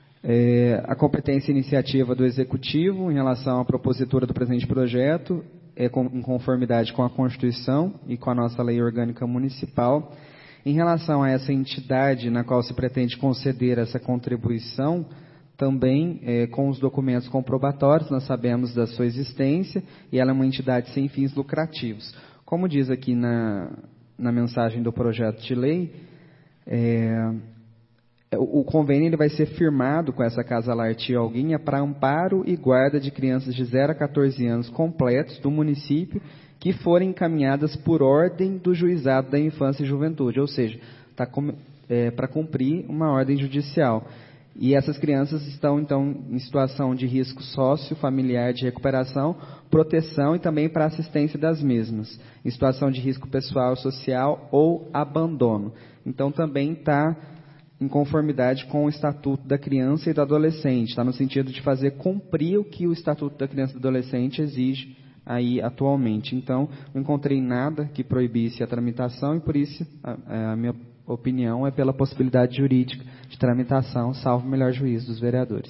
é, a competência e iniciativa do Executivo em relação à propositura do presente projeto, é com, em conformidade com a Constituição e com a nossa lei orgânica municipal. Em relação a essa entidade na qual se pretende conceder essa contribuição, também é, com os documentos comprobatórios, nós sabemos da sua existência e ela é uma entidade sem fins lucrativos. Como diz aqui na, na mensagem do projeto de lei, é, o convênio ele vai ser firmado com essa Casa Lar Tia Olguinha para amparo e guarda de crianças de zero a quatorze anos completos do município que forem encaminhadas por ordem do Juizado da Infância e Juventude, ou seja, tá é, para cumprir uma ordem judicial. E essas crianças estão, então, em situação de risco sócio-familiar de recuperação, proteção e também para assistência das mesmas, em situação de risco pessoal, social ou abandono. Então, também está em conformidade com o Estatuto da Criança e do Adolescente, está no sentido de fazer cumprir o que o Estatuto da Criança e do Adolescente exige aí atualmente. Então, não encontrei nada que proibisse a tramitação e, por isso, a, a minha opinião é pela possibilidade jurídica de tramitação, salvo o melhor juízo dos vereadores.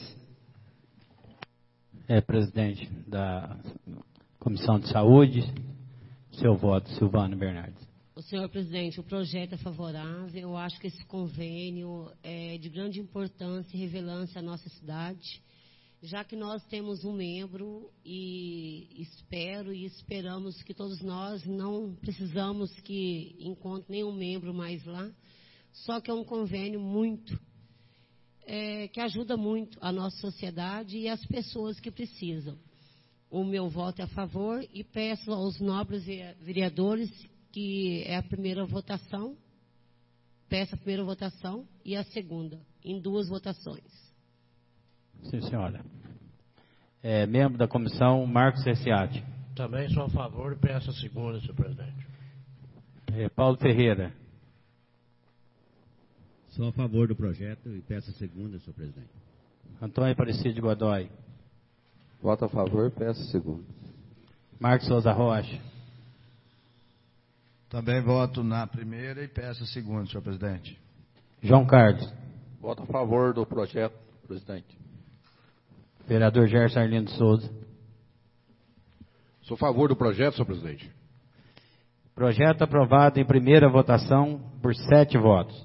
É, presidente da Comissão de Saúde, seu voto, Silvano Bernardes. O senhor presidente, o projeto é favorável. Eu acho que esse convênio é de grande importância e relevância à nossa cidade, já que nós temos um membro e espero e esperamos que todos nós não precisamos que encontre nenhum membro mais lá, só que é um convênio muito, é, que ajuda muito a nossa sociedade e as pessoas que precisam. O meu voto é a favor e peço aos nobres vereadores que é a primeira votação, peço a primeira votação e a segunda, em duas votações. Sim, senhora. É, membro da comissão, Marcos Reciati. Também sou a favor e peço a segunda, senhor presidente. É, Paulo Ferreira. Sou a favor do projeto e peço a segunda, senhor presidente. Antônio Aparecido de Godoy. Voto a favor, peço a segunda. Marcos Souza Rocha. Também voto na primeira e peço a segunda, senhor presidente. João Carlos. Voto a favor do projeto, presidente. Vereador Gerson Arlindo Souza. Sou a favor do projeto, senhor presidente. Projeto aprovado em primeira votação por sete votos.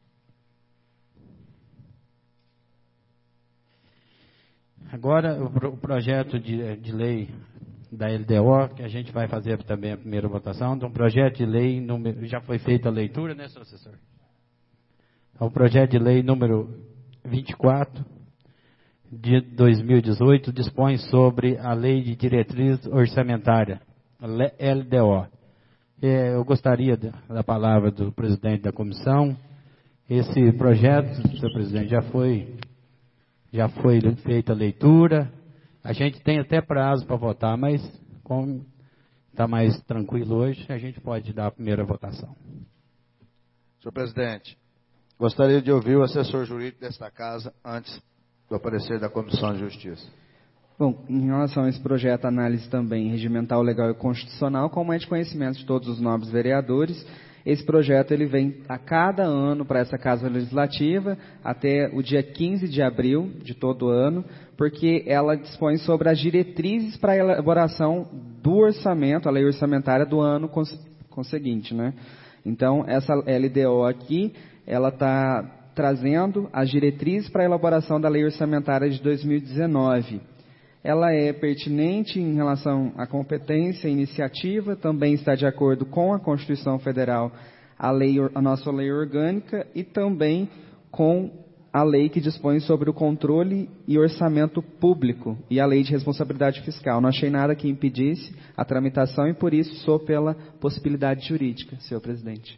Agora, o, pro, o projeto de, de lei da L D O, que a gente vai fazer também a primeira votação. Então, projeto de lei, número, já foi feita a leitura, né, senhor assessor? É o projeto de lei número vinte e quatro, de dois mil e dezoito, dispõe sobre a Lei de Diretriz Orçamentária, L D O. É, eu gostaria da palavra do presidente da comissão. Esse projeto, senhor presidente, já foi, já foi feita a leitura. A gente tem até prazo para votar, mas como está mais tranquilo hoje, a gente pode dar a primeira votação. Senhor presidente, gostaria de ouvir o assessor jurídico desta casa antes do aparecer da Comissão de Justiça. Bom, em relação a esse projeto, análise também regimental, legal e constitucional, como é de conhecimento de todos os nobres vereadores, esse projeto ele vem a cada ano para essa Casa Legislativa, até o dia quinze de abril de todo ano, porque ela dispõe sobre as diretrizes para a elaboração do orçamento, a lei orçamentária do ano conseguinte, né? Então, essa L D O aqui, ela está trazendo as diretrizes para a elaboração da lei orçamentária de dois mil e dezenove. Ela é pertinente em relação à competência e iniciativa, também está de acordo com a Constituição Federal, a, lei, a nossa lei orgânica, e também com a lei que dispõe sobre o controle e orçamento público e a lei de responsabilidade fiscal. Não achei nada que impedisse a tramitação e, por isso, sou pela possibilidade jurídica, senhor presidente.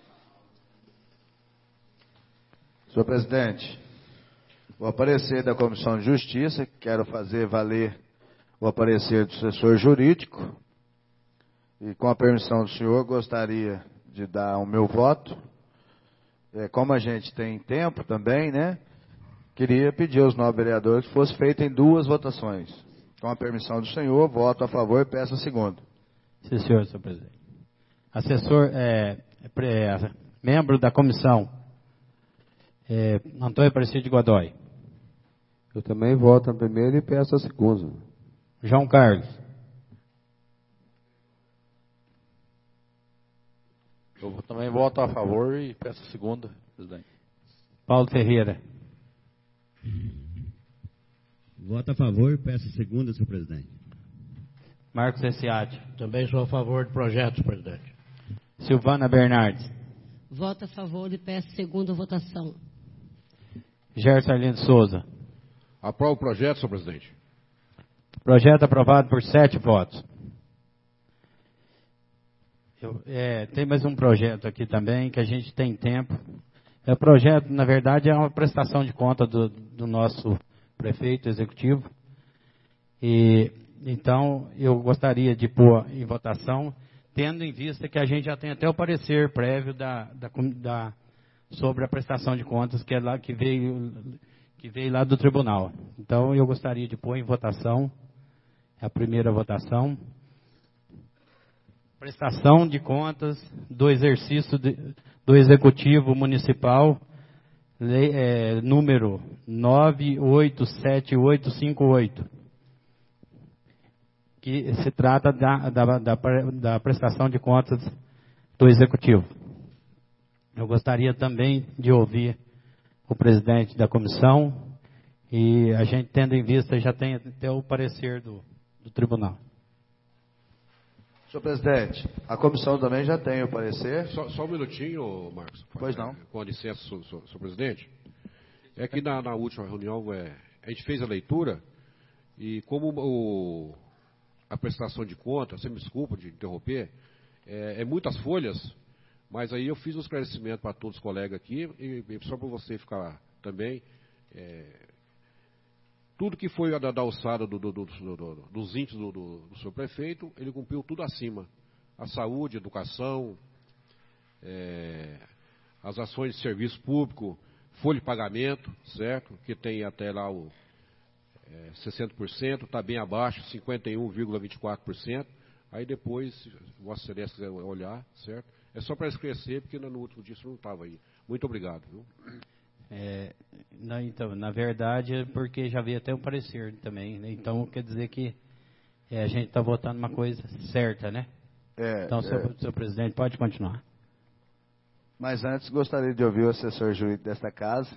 Senhor presidente, o aparecer da Comissão de Justiça, quero fazer valer o aparecer do assessor jurídico e, com a permissão do senhor, gostaria de dar o meu voto. É, como a gente tem tempo também, né? Queria pedir aos nobres vereadores que fosse feito em duas votações. Com a permissão do senhor, voto a favor e peço a segunda. Sim, senhor, senhor presidente. Assessor, é, é, membro da comissão, é, Antônio Aparecido de Godoy. Eu também voto na primeira e peço a segunda. João Carlos. Eu também voto a favor e peço a segunda, presidente. Paulo Ferreira. Voto a favor e peço a segunda, senhor presidente. Marcos Essiati. Também sou a favor do projeto, presidente. Silvana Bernardes. Voto a favor e peço segunda votação. Gerson Arlindo Souza. Aprova o projeto, senhor presidente. Projeto aprovado por sete votos. Eu, é, tem mais um projeto aqui também, que a gente tem tempo. É, o projeto, na verdade, é uma prestação de conta do, do nosso prefeito executivo. E, então, eu gostaria de pôr em votação, tendo em vista que a gente já tem até o parecer prévio da, da, da, sobre a prestação de contas que, é lá, que, veio, que veio lá do tribunal. Então, eu gostaria de pôr em votação, a primeira votação, prestação de contas do exercício de, do Executivo Municipal, lei, é, número nove oito sete oito cinco oito, que se trata da, da, da, da prestação de contas do Executivo. Eu gostaria também de ouvir o presidente da comissão, e a gente, tendo em vista, já tem até o parecer do, do tribunal. Senhor presidente, a comissão também já tem o parecer. Só, só um minutinho, Marcos. Pois não. Com licença, senhor, senhor, senhor presidente. É que na, na última reunião é, a gente fez a leitura e como o, a prestação de contas, você me desculpa de interromper, é, é muitas folhas, mas aí eu fiz um esclarecimento para todos os colegas aqui e, e só para você ficar também... É, tudo que foi da, da alçada do, do, do, do, dos índices do, do, do seu prefeito, ele cumpriu tudo acima. A saúde, a educação, é, as ações de serviço público, folha de pagamento, certo? Que tem até lá o é, sessenta por cento, está bem abaixo, cinquenta e um vírgula vinte e quatro por cento. Aí depois, se Vossa Excelência quiser olhar, certo? É só para esclarecer, porque no último dia isso não estava aí. Muito obrigado, viu? É, não, então, na verdade, é porque já veio até o parecer também, né? Então, quer dizer que é, a gente está votando uma coisa certa, né? É, então, senhor, é... senhor presidente, pode continuar. Mas antes, gostaria de ouvir o assessor jurídico desta casa.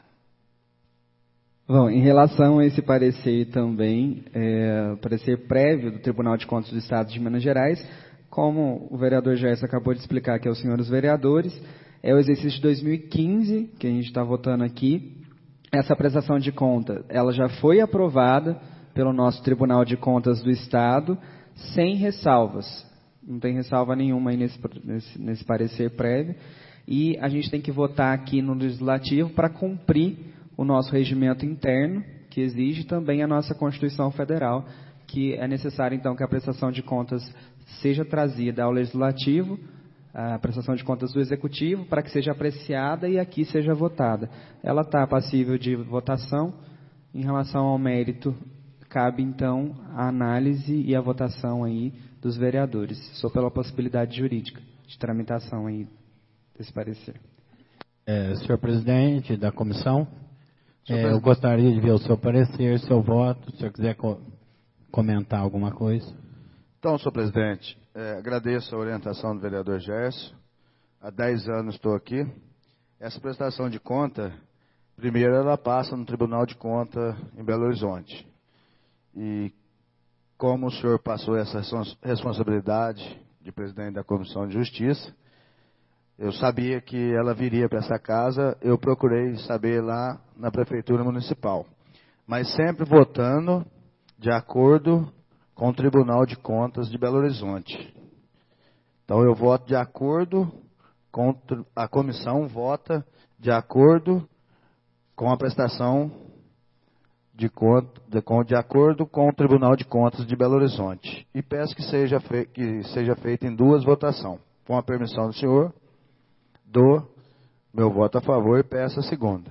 Bom, em relação a esse parecer também, é, parecer prévio do Tribunal de Contas do Estado de Minas Gerais, como o vereador Gerson acabou de explicar aqui aos senhores vereadores, é o exercício de dois mil e quinze, que a gente está votando aqui. Essa prestação de conta, ela já foi aprovada pelo nosso Tribunal de Contas do Estado, sem ressalvas. Não tem ressalva nenhuma aí nesse, nesse, nesse parecer prévio. E a gente tem que votar aqui no Legislativo para cumprir o nosso regimento interno, que exige também a nossa Constituição Federal, que é necessário, então, que a prestação de contas seja trazida ao Legislativo, a prestação de contas do Executivo, para que seja apreciada e aqui seja votada. Ela está passível de votação. Em relação ao mérito, cabe, então, a análise e a votação aí dos vereadores, só pela possibilidade jurídica de tramitação aí desse parecer. É, senhor presidente da comissão, é, presidente. Eu gostaria de ver o seu parecer, seu voto, se o senhor quiser co comentar alguma coisa. Então, senhor presidente, é, agradeço a orientação do vereador Gerson. Há dez anos estou aqui. Essa prestação de conta, primeiro ela passa no Tribunal de Contas em Belo Horizonte. E como o senhor passou essa responsabilidade de presidente da Comissão de Justiça, eu sabia que ela viria para essa casa, eu procurei saber lá na Prefeitura Municipal. Mas sempre votando de acordo com o Tribunal de Contas de Belo Horizonte. Então eu voto de acordo com a comissão vota de acordo com a prestação de conta, de, de acordo com o Tribunal de Contas de Belo Horizonte. E peço que seja, fe, que seja feita em duas votações. Com a permissão do senhor, dou meu voto a favor e peço a segunda.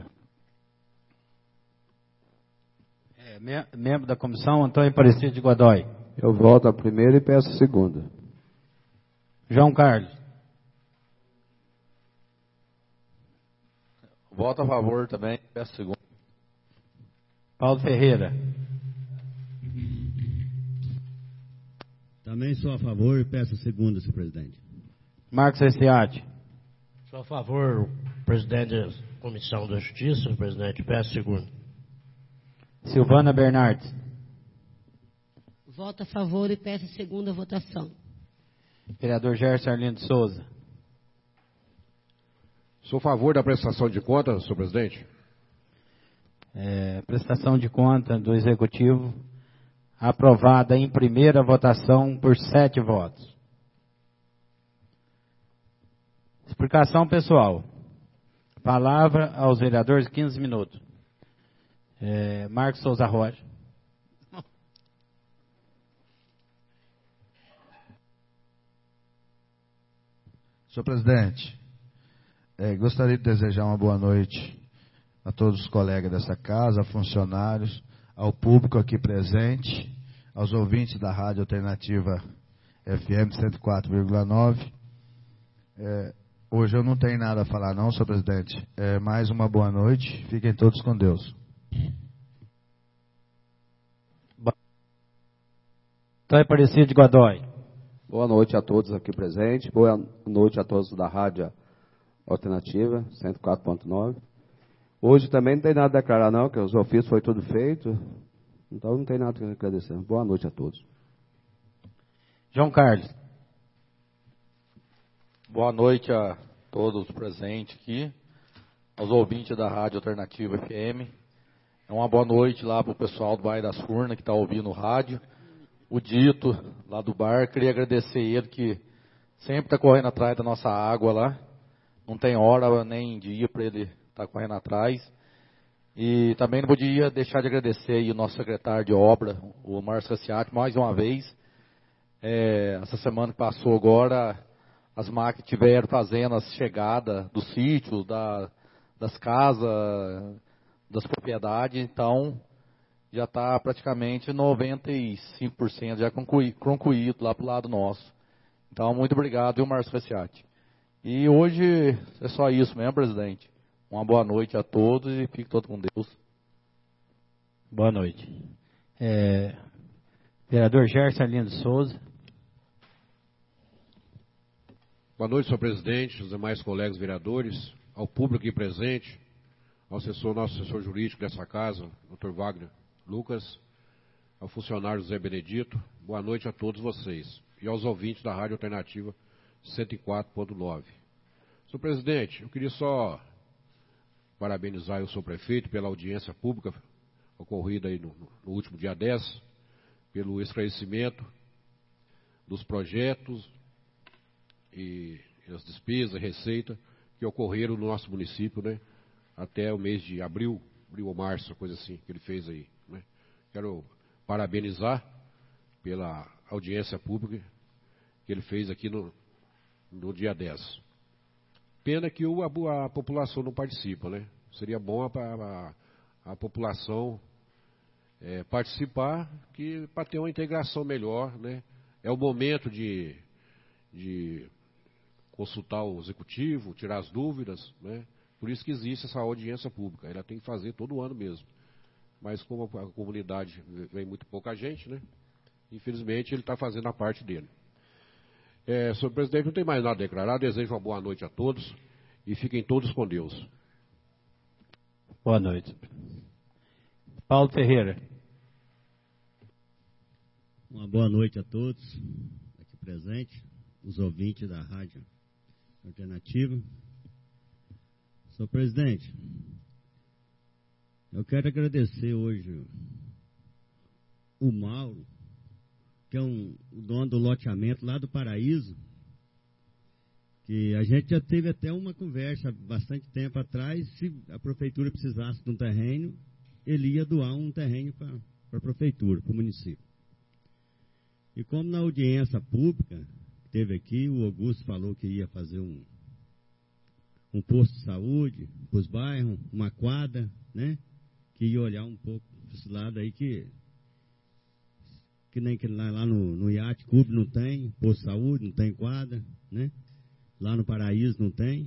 Membro da comissão, Antônio Aparecido de Godoy. Eu voto a primeira e peço a segunda. João Carlos. Voto a favor também, peço a segunda. Paulo Ferreira. Também sou a favor e peço a segunda, senhor presidente. Marcos Essiati. Sou a favor, presidente da Comissão da Justiça, presidente, peço segundo. Silvana Bernardes. Voto a favor e peço segunda votação. Vereador Gerson Arlindo Souza. Sou a favor da prestação de contas, senhor presidente. É, prestação de conta do Executivo aprovada em primeira votação por sete votos. Explicação pessoal. Palavra aos vereadores, quinze minutos. É, Marcos Souza Rocha. Senhor presidente, é, gostaria de desejar uma boa noite a todos os colegas dessa casa, funcionários, ao público aqui presente, aos ouvintes da Rádio Alternativa F M cento e quatro vírgula nove. É, hoje eu não tenho nada a falar não, senhor presidente. É, mais uma boa noite, fiquem todos com Deus. Então é Aparecido de Godoy. Boa noite a todos aqui presentes. Boa noite a todos da Rádio Alternativa cento e quatro ponto nove. Hoje também não tem nada a declarar não, que os ofícios foi tudo feito. Então não tem nada a agradecer. Boa noite a todos. João Carlos. Boa noite a todos presentes aqui, aos ouvintes da Rádio Alternativa F M. É uma boa noite lá para o pessoal do bairro das Furnas que está ouvindo o rádio. O Dito, lá do bar, queria agradecer ele que sempre está correndo atrás da nossa água lá. Não tem hora nem dia para ele estar tá correndo atrás. E também não podia deixar de agradecer aí o nosso secretário de obra, o Márcio Cassiati, mais uma vez. É, essa semana que passou agora, as máquinas tiveram fazendo as chegadas dos sítios, da, das casas, das propriedades, então já está praticamente noventa e cinco por cento já concluído, concluído lá para o lado nosso. Então, muito obrigado, viu, Márcio Cassiati. E hoje é só isso mesmo, presidente. Uma boa noite a todos e fique todos com Deus. Boa noite. É, vereador Gerson Arlindo Souza. Boa noite, senhor presidente, os demais colegas vereadores, ao público aqui presente, ao assessor, nosso assessor jurídico dessa casa, doutor Wagner Lucas, ao funcionário José Benedito. Boa noite a todos vocês e aos ouvintes da Rádio Alternativa cento e quatro ponto nove. Senhor presidente, eu queria só parabenizar o senhor prefeito pela audiência pública ocorrida aí no, no último dia dez, pelo esclarecimento dos projetos e, e as despesas, receita que ocorreram no nosso município, né, até o mês de abril, abril ou março, coisa assim, que ele fez aí, né. Quero parabenizar pela audiência pública que ele fez aqui no, no dia dez. Pena que o, a, a população não participa, né? Seria bom a, a, a população é, participar para ter uma integração melhor, né? É o momento de, de consultar o executivo, tirar as dúvidas, né? Por isso que existe essa audiência pública. Ela tem que fazer todo ano mesmo. Mas como a, a comunidade vem muito pouca gente, né? Infelizmente ele está fazendo a parte dele. É, senhor presidente, não tem mais nada a declarar. Desejo uma boa noite a todos e fiquem todos com Deus. Boa noite. Paulo Ferreira. Uma boa noite a todos aqui presentes, os ouvintes da Rádio Alternativa. Senhor presidente, eu quero agradecer hoje o Mauro, que é um, o dono do loteamento lá do Paraíso, que a gente já teve até uma conversa há bastante tempo atrás, se a prefeitura precisasse de um terreno, ele ia doar um terreno para a prefeitura, para o município. E como na audiência pública que teve aqui, o Augusto falou que ia fazer um, um posto de saúde para os bairros, uma quadra, né? Que ia olhar um pouco para esse lado aí que que nem que lá, lá no, no Iate Clube não tem posto de saúde, não tem quadra, né? Lá no Paraíso não tem.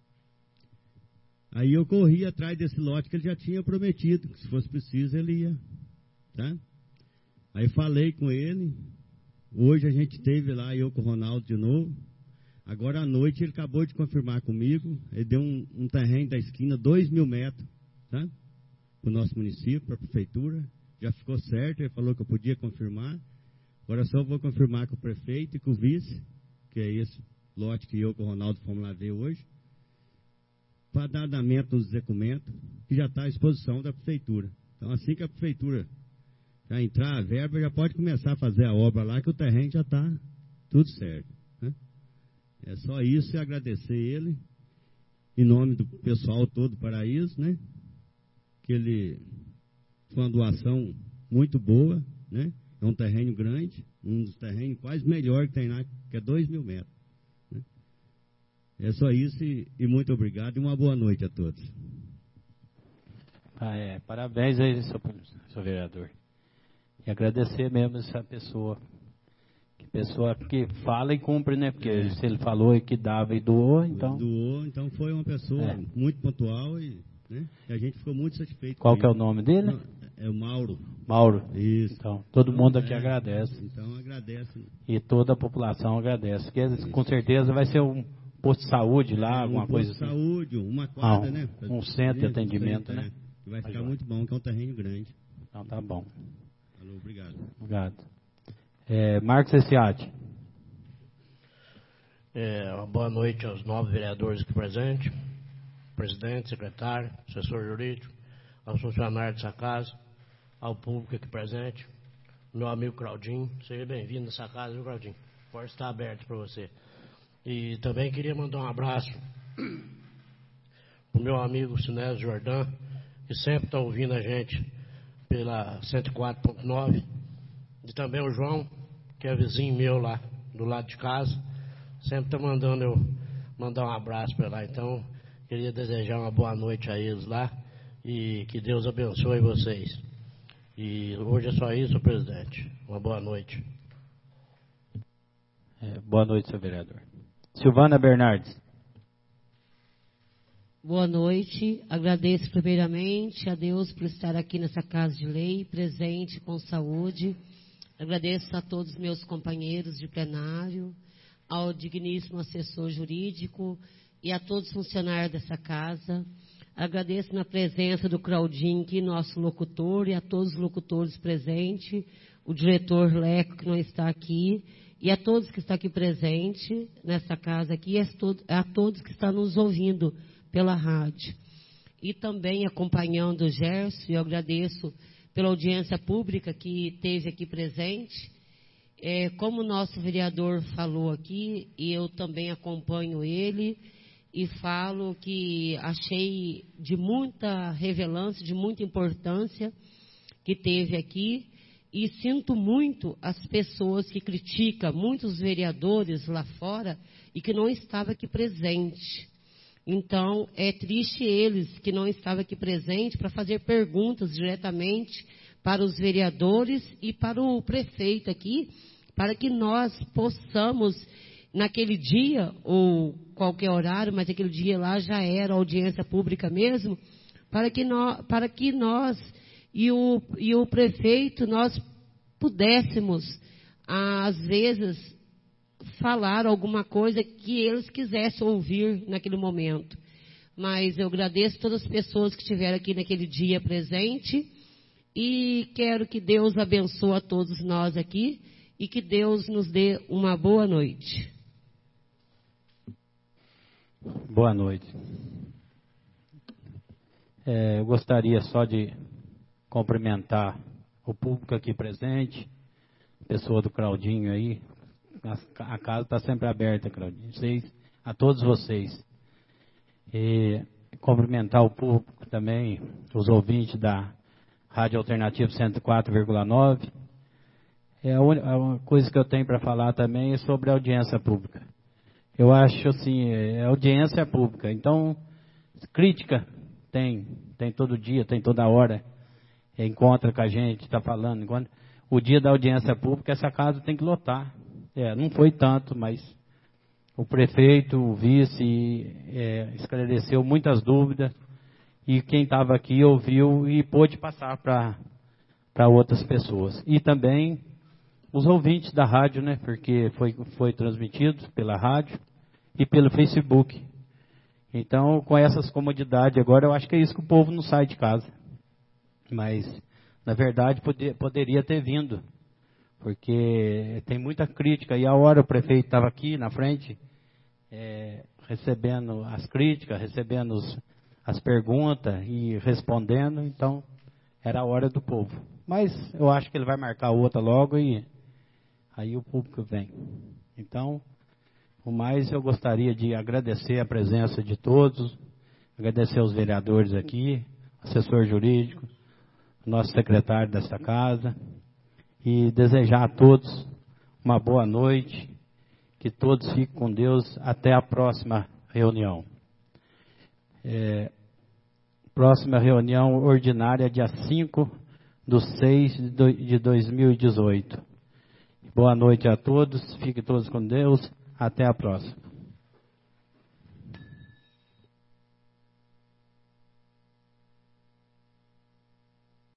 Aí eu corri atrás desse lote que ele já tinha prometido, que se fosse preciso ele ia, tá? Aí falei com ele, hoje a gente teve lá, eu com o Ronaldo de novo, Agora à noite ele acabou de confirmar comigo, ele deu um, um terreno da esquina, dois mil metros, tá? Para o nosso município, para a prefeitura. Já ficou certo, ele falou que eu podia confirmar. Agora só vou confirmar com o prefeito e com o vice, que é esse lote que eu com o Ronaldo fomos lá ver hoje, para dar andamento nos documentos, que já está à disposição da prefeitura. Então assim que a prefeitura já entrar a verba, já pode começar a fazer a obra lá, que o terreno já está tudo certo. Né? É só isso e agradecer ele, em nome do pessoal todo do Paraíso, né? Que ele foi uma doação muito boa, né? É um terreno grande, um dos terrenos quase melhor que tem lá, que é dois mil metros. Né? É só isso e, e muito obrigado e uma boa noite a todos. Ah, é, parabéns aí, seu, seu vereador. E agradecer mesmo essa pessoa. Que pessoa que fala e cumpre, né? Porque é. se ele falou que dava e doou, então... Doou, então foi uma pessoa é. muito pontual e, né? E a gente ficou muito satisfeito. Qual que é o nome dele? Não, é o Mauro. Mauro. Isso. Então, todo então, mundo aqui é, agradece. Então agradece. E toda a população agradece. Porque Isso. com certeza vai ser um posto de saúde lá, é, alguma um coisa assim. Um posto de saúde, uma quadra, ah, um, né? Um centro de atendimento, um centro, né? É. Vai ficar muito bom, que é um terreno grande. Então tá bom. Alô, obrigado. Obrigado. É, Marcos Essiati. É, uma boa noite aos nove vereadores aqui presentes, presidente, secretário, assessor jurídico, aos funcionários dessa casa, ao público aqui presente, meu amigo Claudinho, seja bem-vindo nessa casa, viu, Claudinho? A porta está aberta para você. E também queria mandar um abraço para o meu amigo Sinésio Jordan, que sempre está ouvindo a gente pela cento e quatro ponto nove, e também o João, que é vizinho meu lá, do lado de casa, sempre está mandando eu mandar um abraço para lá. Então, queria desejar uma boa noite a eles lá, e que Deus abençoe vocês. E hoje é só isso, presidente. Uma boa noite. É, boa noite, seu vereador. Silvana Bernardes. Boa noite. Agradeço primeiramente a Deus por estar aqui nessa casa de lei, presente com saúde. Agradeço a todos os meus companheiros de plenário, ao digníssimo assessor jurídico e a todos os funcionários dessa casa. Agradeço na presença do Claudinho, aqui, nosso locutor, e a todos os locutores presentes, o diretor Leco, que não está aqui, e a todos que estão aqui presentes nessa casa aqui, e a todos que estão nos ouvindo pela rádio. E também acompanhando o Gerson, eu agradeço pela audiência pública que teve aqui presente. É, como o nosso vereador falou aqui, e eu também acompanho ele, e falo que achei de muita relevância, de muita importância que teve aqui, e sinto muito as pessoas que criticam, muitos vereadores lá fora, e que não estavam aqui presentes. Então, é triste eles que não estavam aqui presentes para fazer perguntas diretamente para os vereadores e para o prefeito aqui, para que nós possamos, naquele dia, ou qualquer horário, mas aquele dia lá já era audiência pública mesmo, para que nós, para que nós e, o, e o prefeito, nós pudéssemos, às vezes, falar alguma coisa que eles quisessem ouvir naquele momento. Mas eu agradeço todas as pessoas que estiveram aqui naquele dia presente e quero que Deus abençoe a todos nós aqui e que Deus nos dê uma boa noite. Boa noite. É, eu gostaria só de cumprimentar o público aqui presente, a pessoa do Claudinho aí. A casa está sempre aberta, Claudinho. Vocês, a todos vocês. E cumprimentar o público também, os ouvintes da Rádio Alternativa cento e quatro vírgula nove. É a única coisa que eu tenho para falar também é sobre a audiência pública. Eu acho assim, é audiência pública. Então, crítica tem, tem todo dia, tem toda hora. Encontra com a gente, está falando. Enquanto, o dia da audiência pública, essa casa tem que lotar. É, não foi tanto, mas o prefeito, o vice, é, esclareceu muitas dúvidas e quem estava aqui ouviu e pôde passar para para outras pessoas. E também os ouvintes da rádio, né, porque foi, foi transmitido pela rádio e pelo Facebook. Então, com essas comodidades agora, eu acho que é isso que o povo não sai de casa. Mas, na verdade, poder, poderia ter vindo, porque tem muita crítica. E a hora o prefeito estava aqui na frente, é, recebendo as críticas, recebendo os, as perguntas e respondendo. Então, era a hora do povo. Mas eu acho que ele vai marcar outra logo e aí o público vem. Então, o mais eu gostaria de agradecer a presença de todos, agradecer aos vereadores aqui, assessor jurídico, nosso secretário desta casa, e desejar a todos uma boa noite, que todos fiquem com Deus até a próxima reunião. É, próxima reunião ordinária, dia cinco de seis de dois mil e dezoito. Boa noite a todos, fiquem todos com Deus, até a próxima.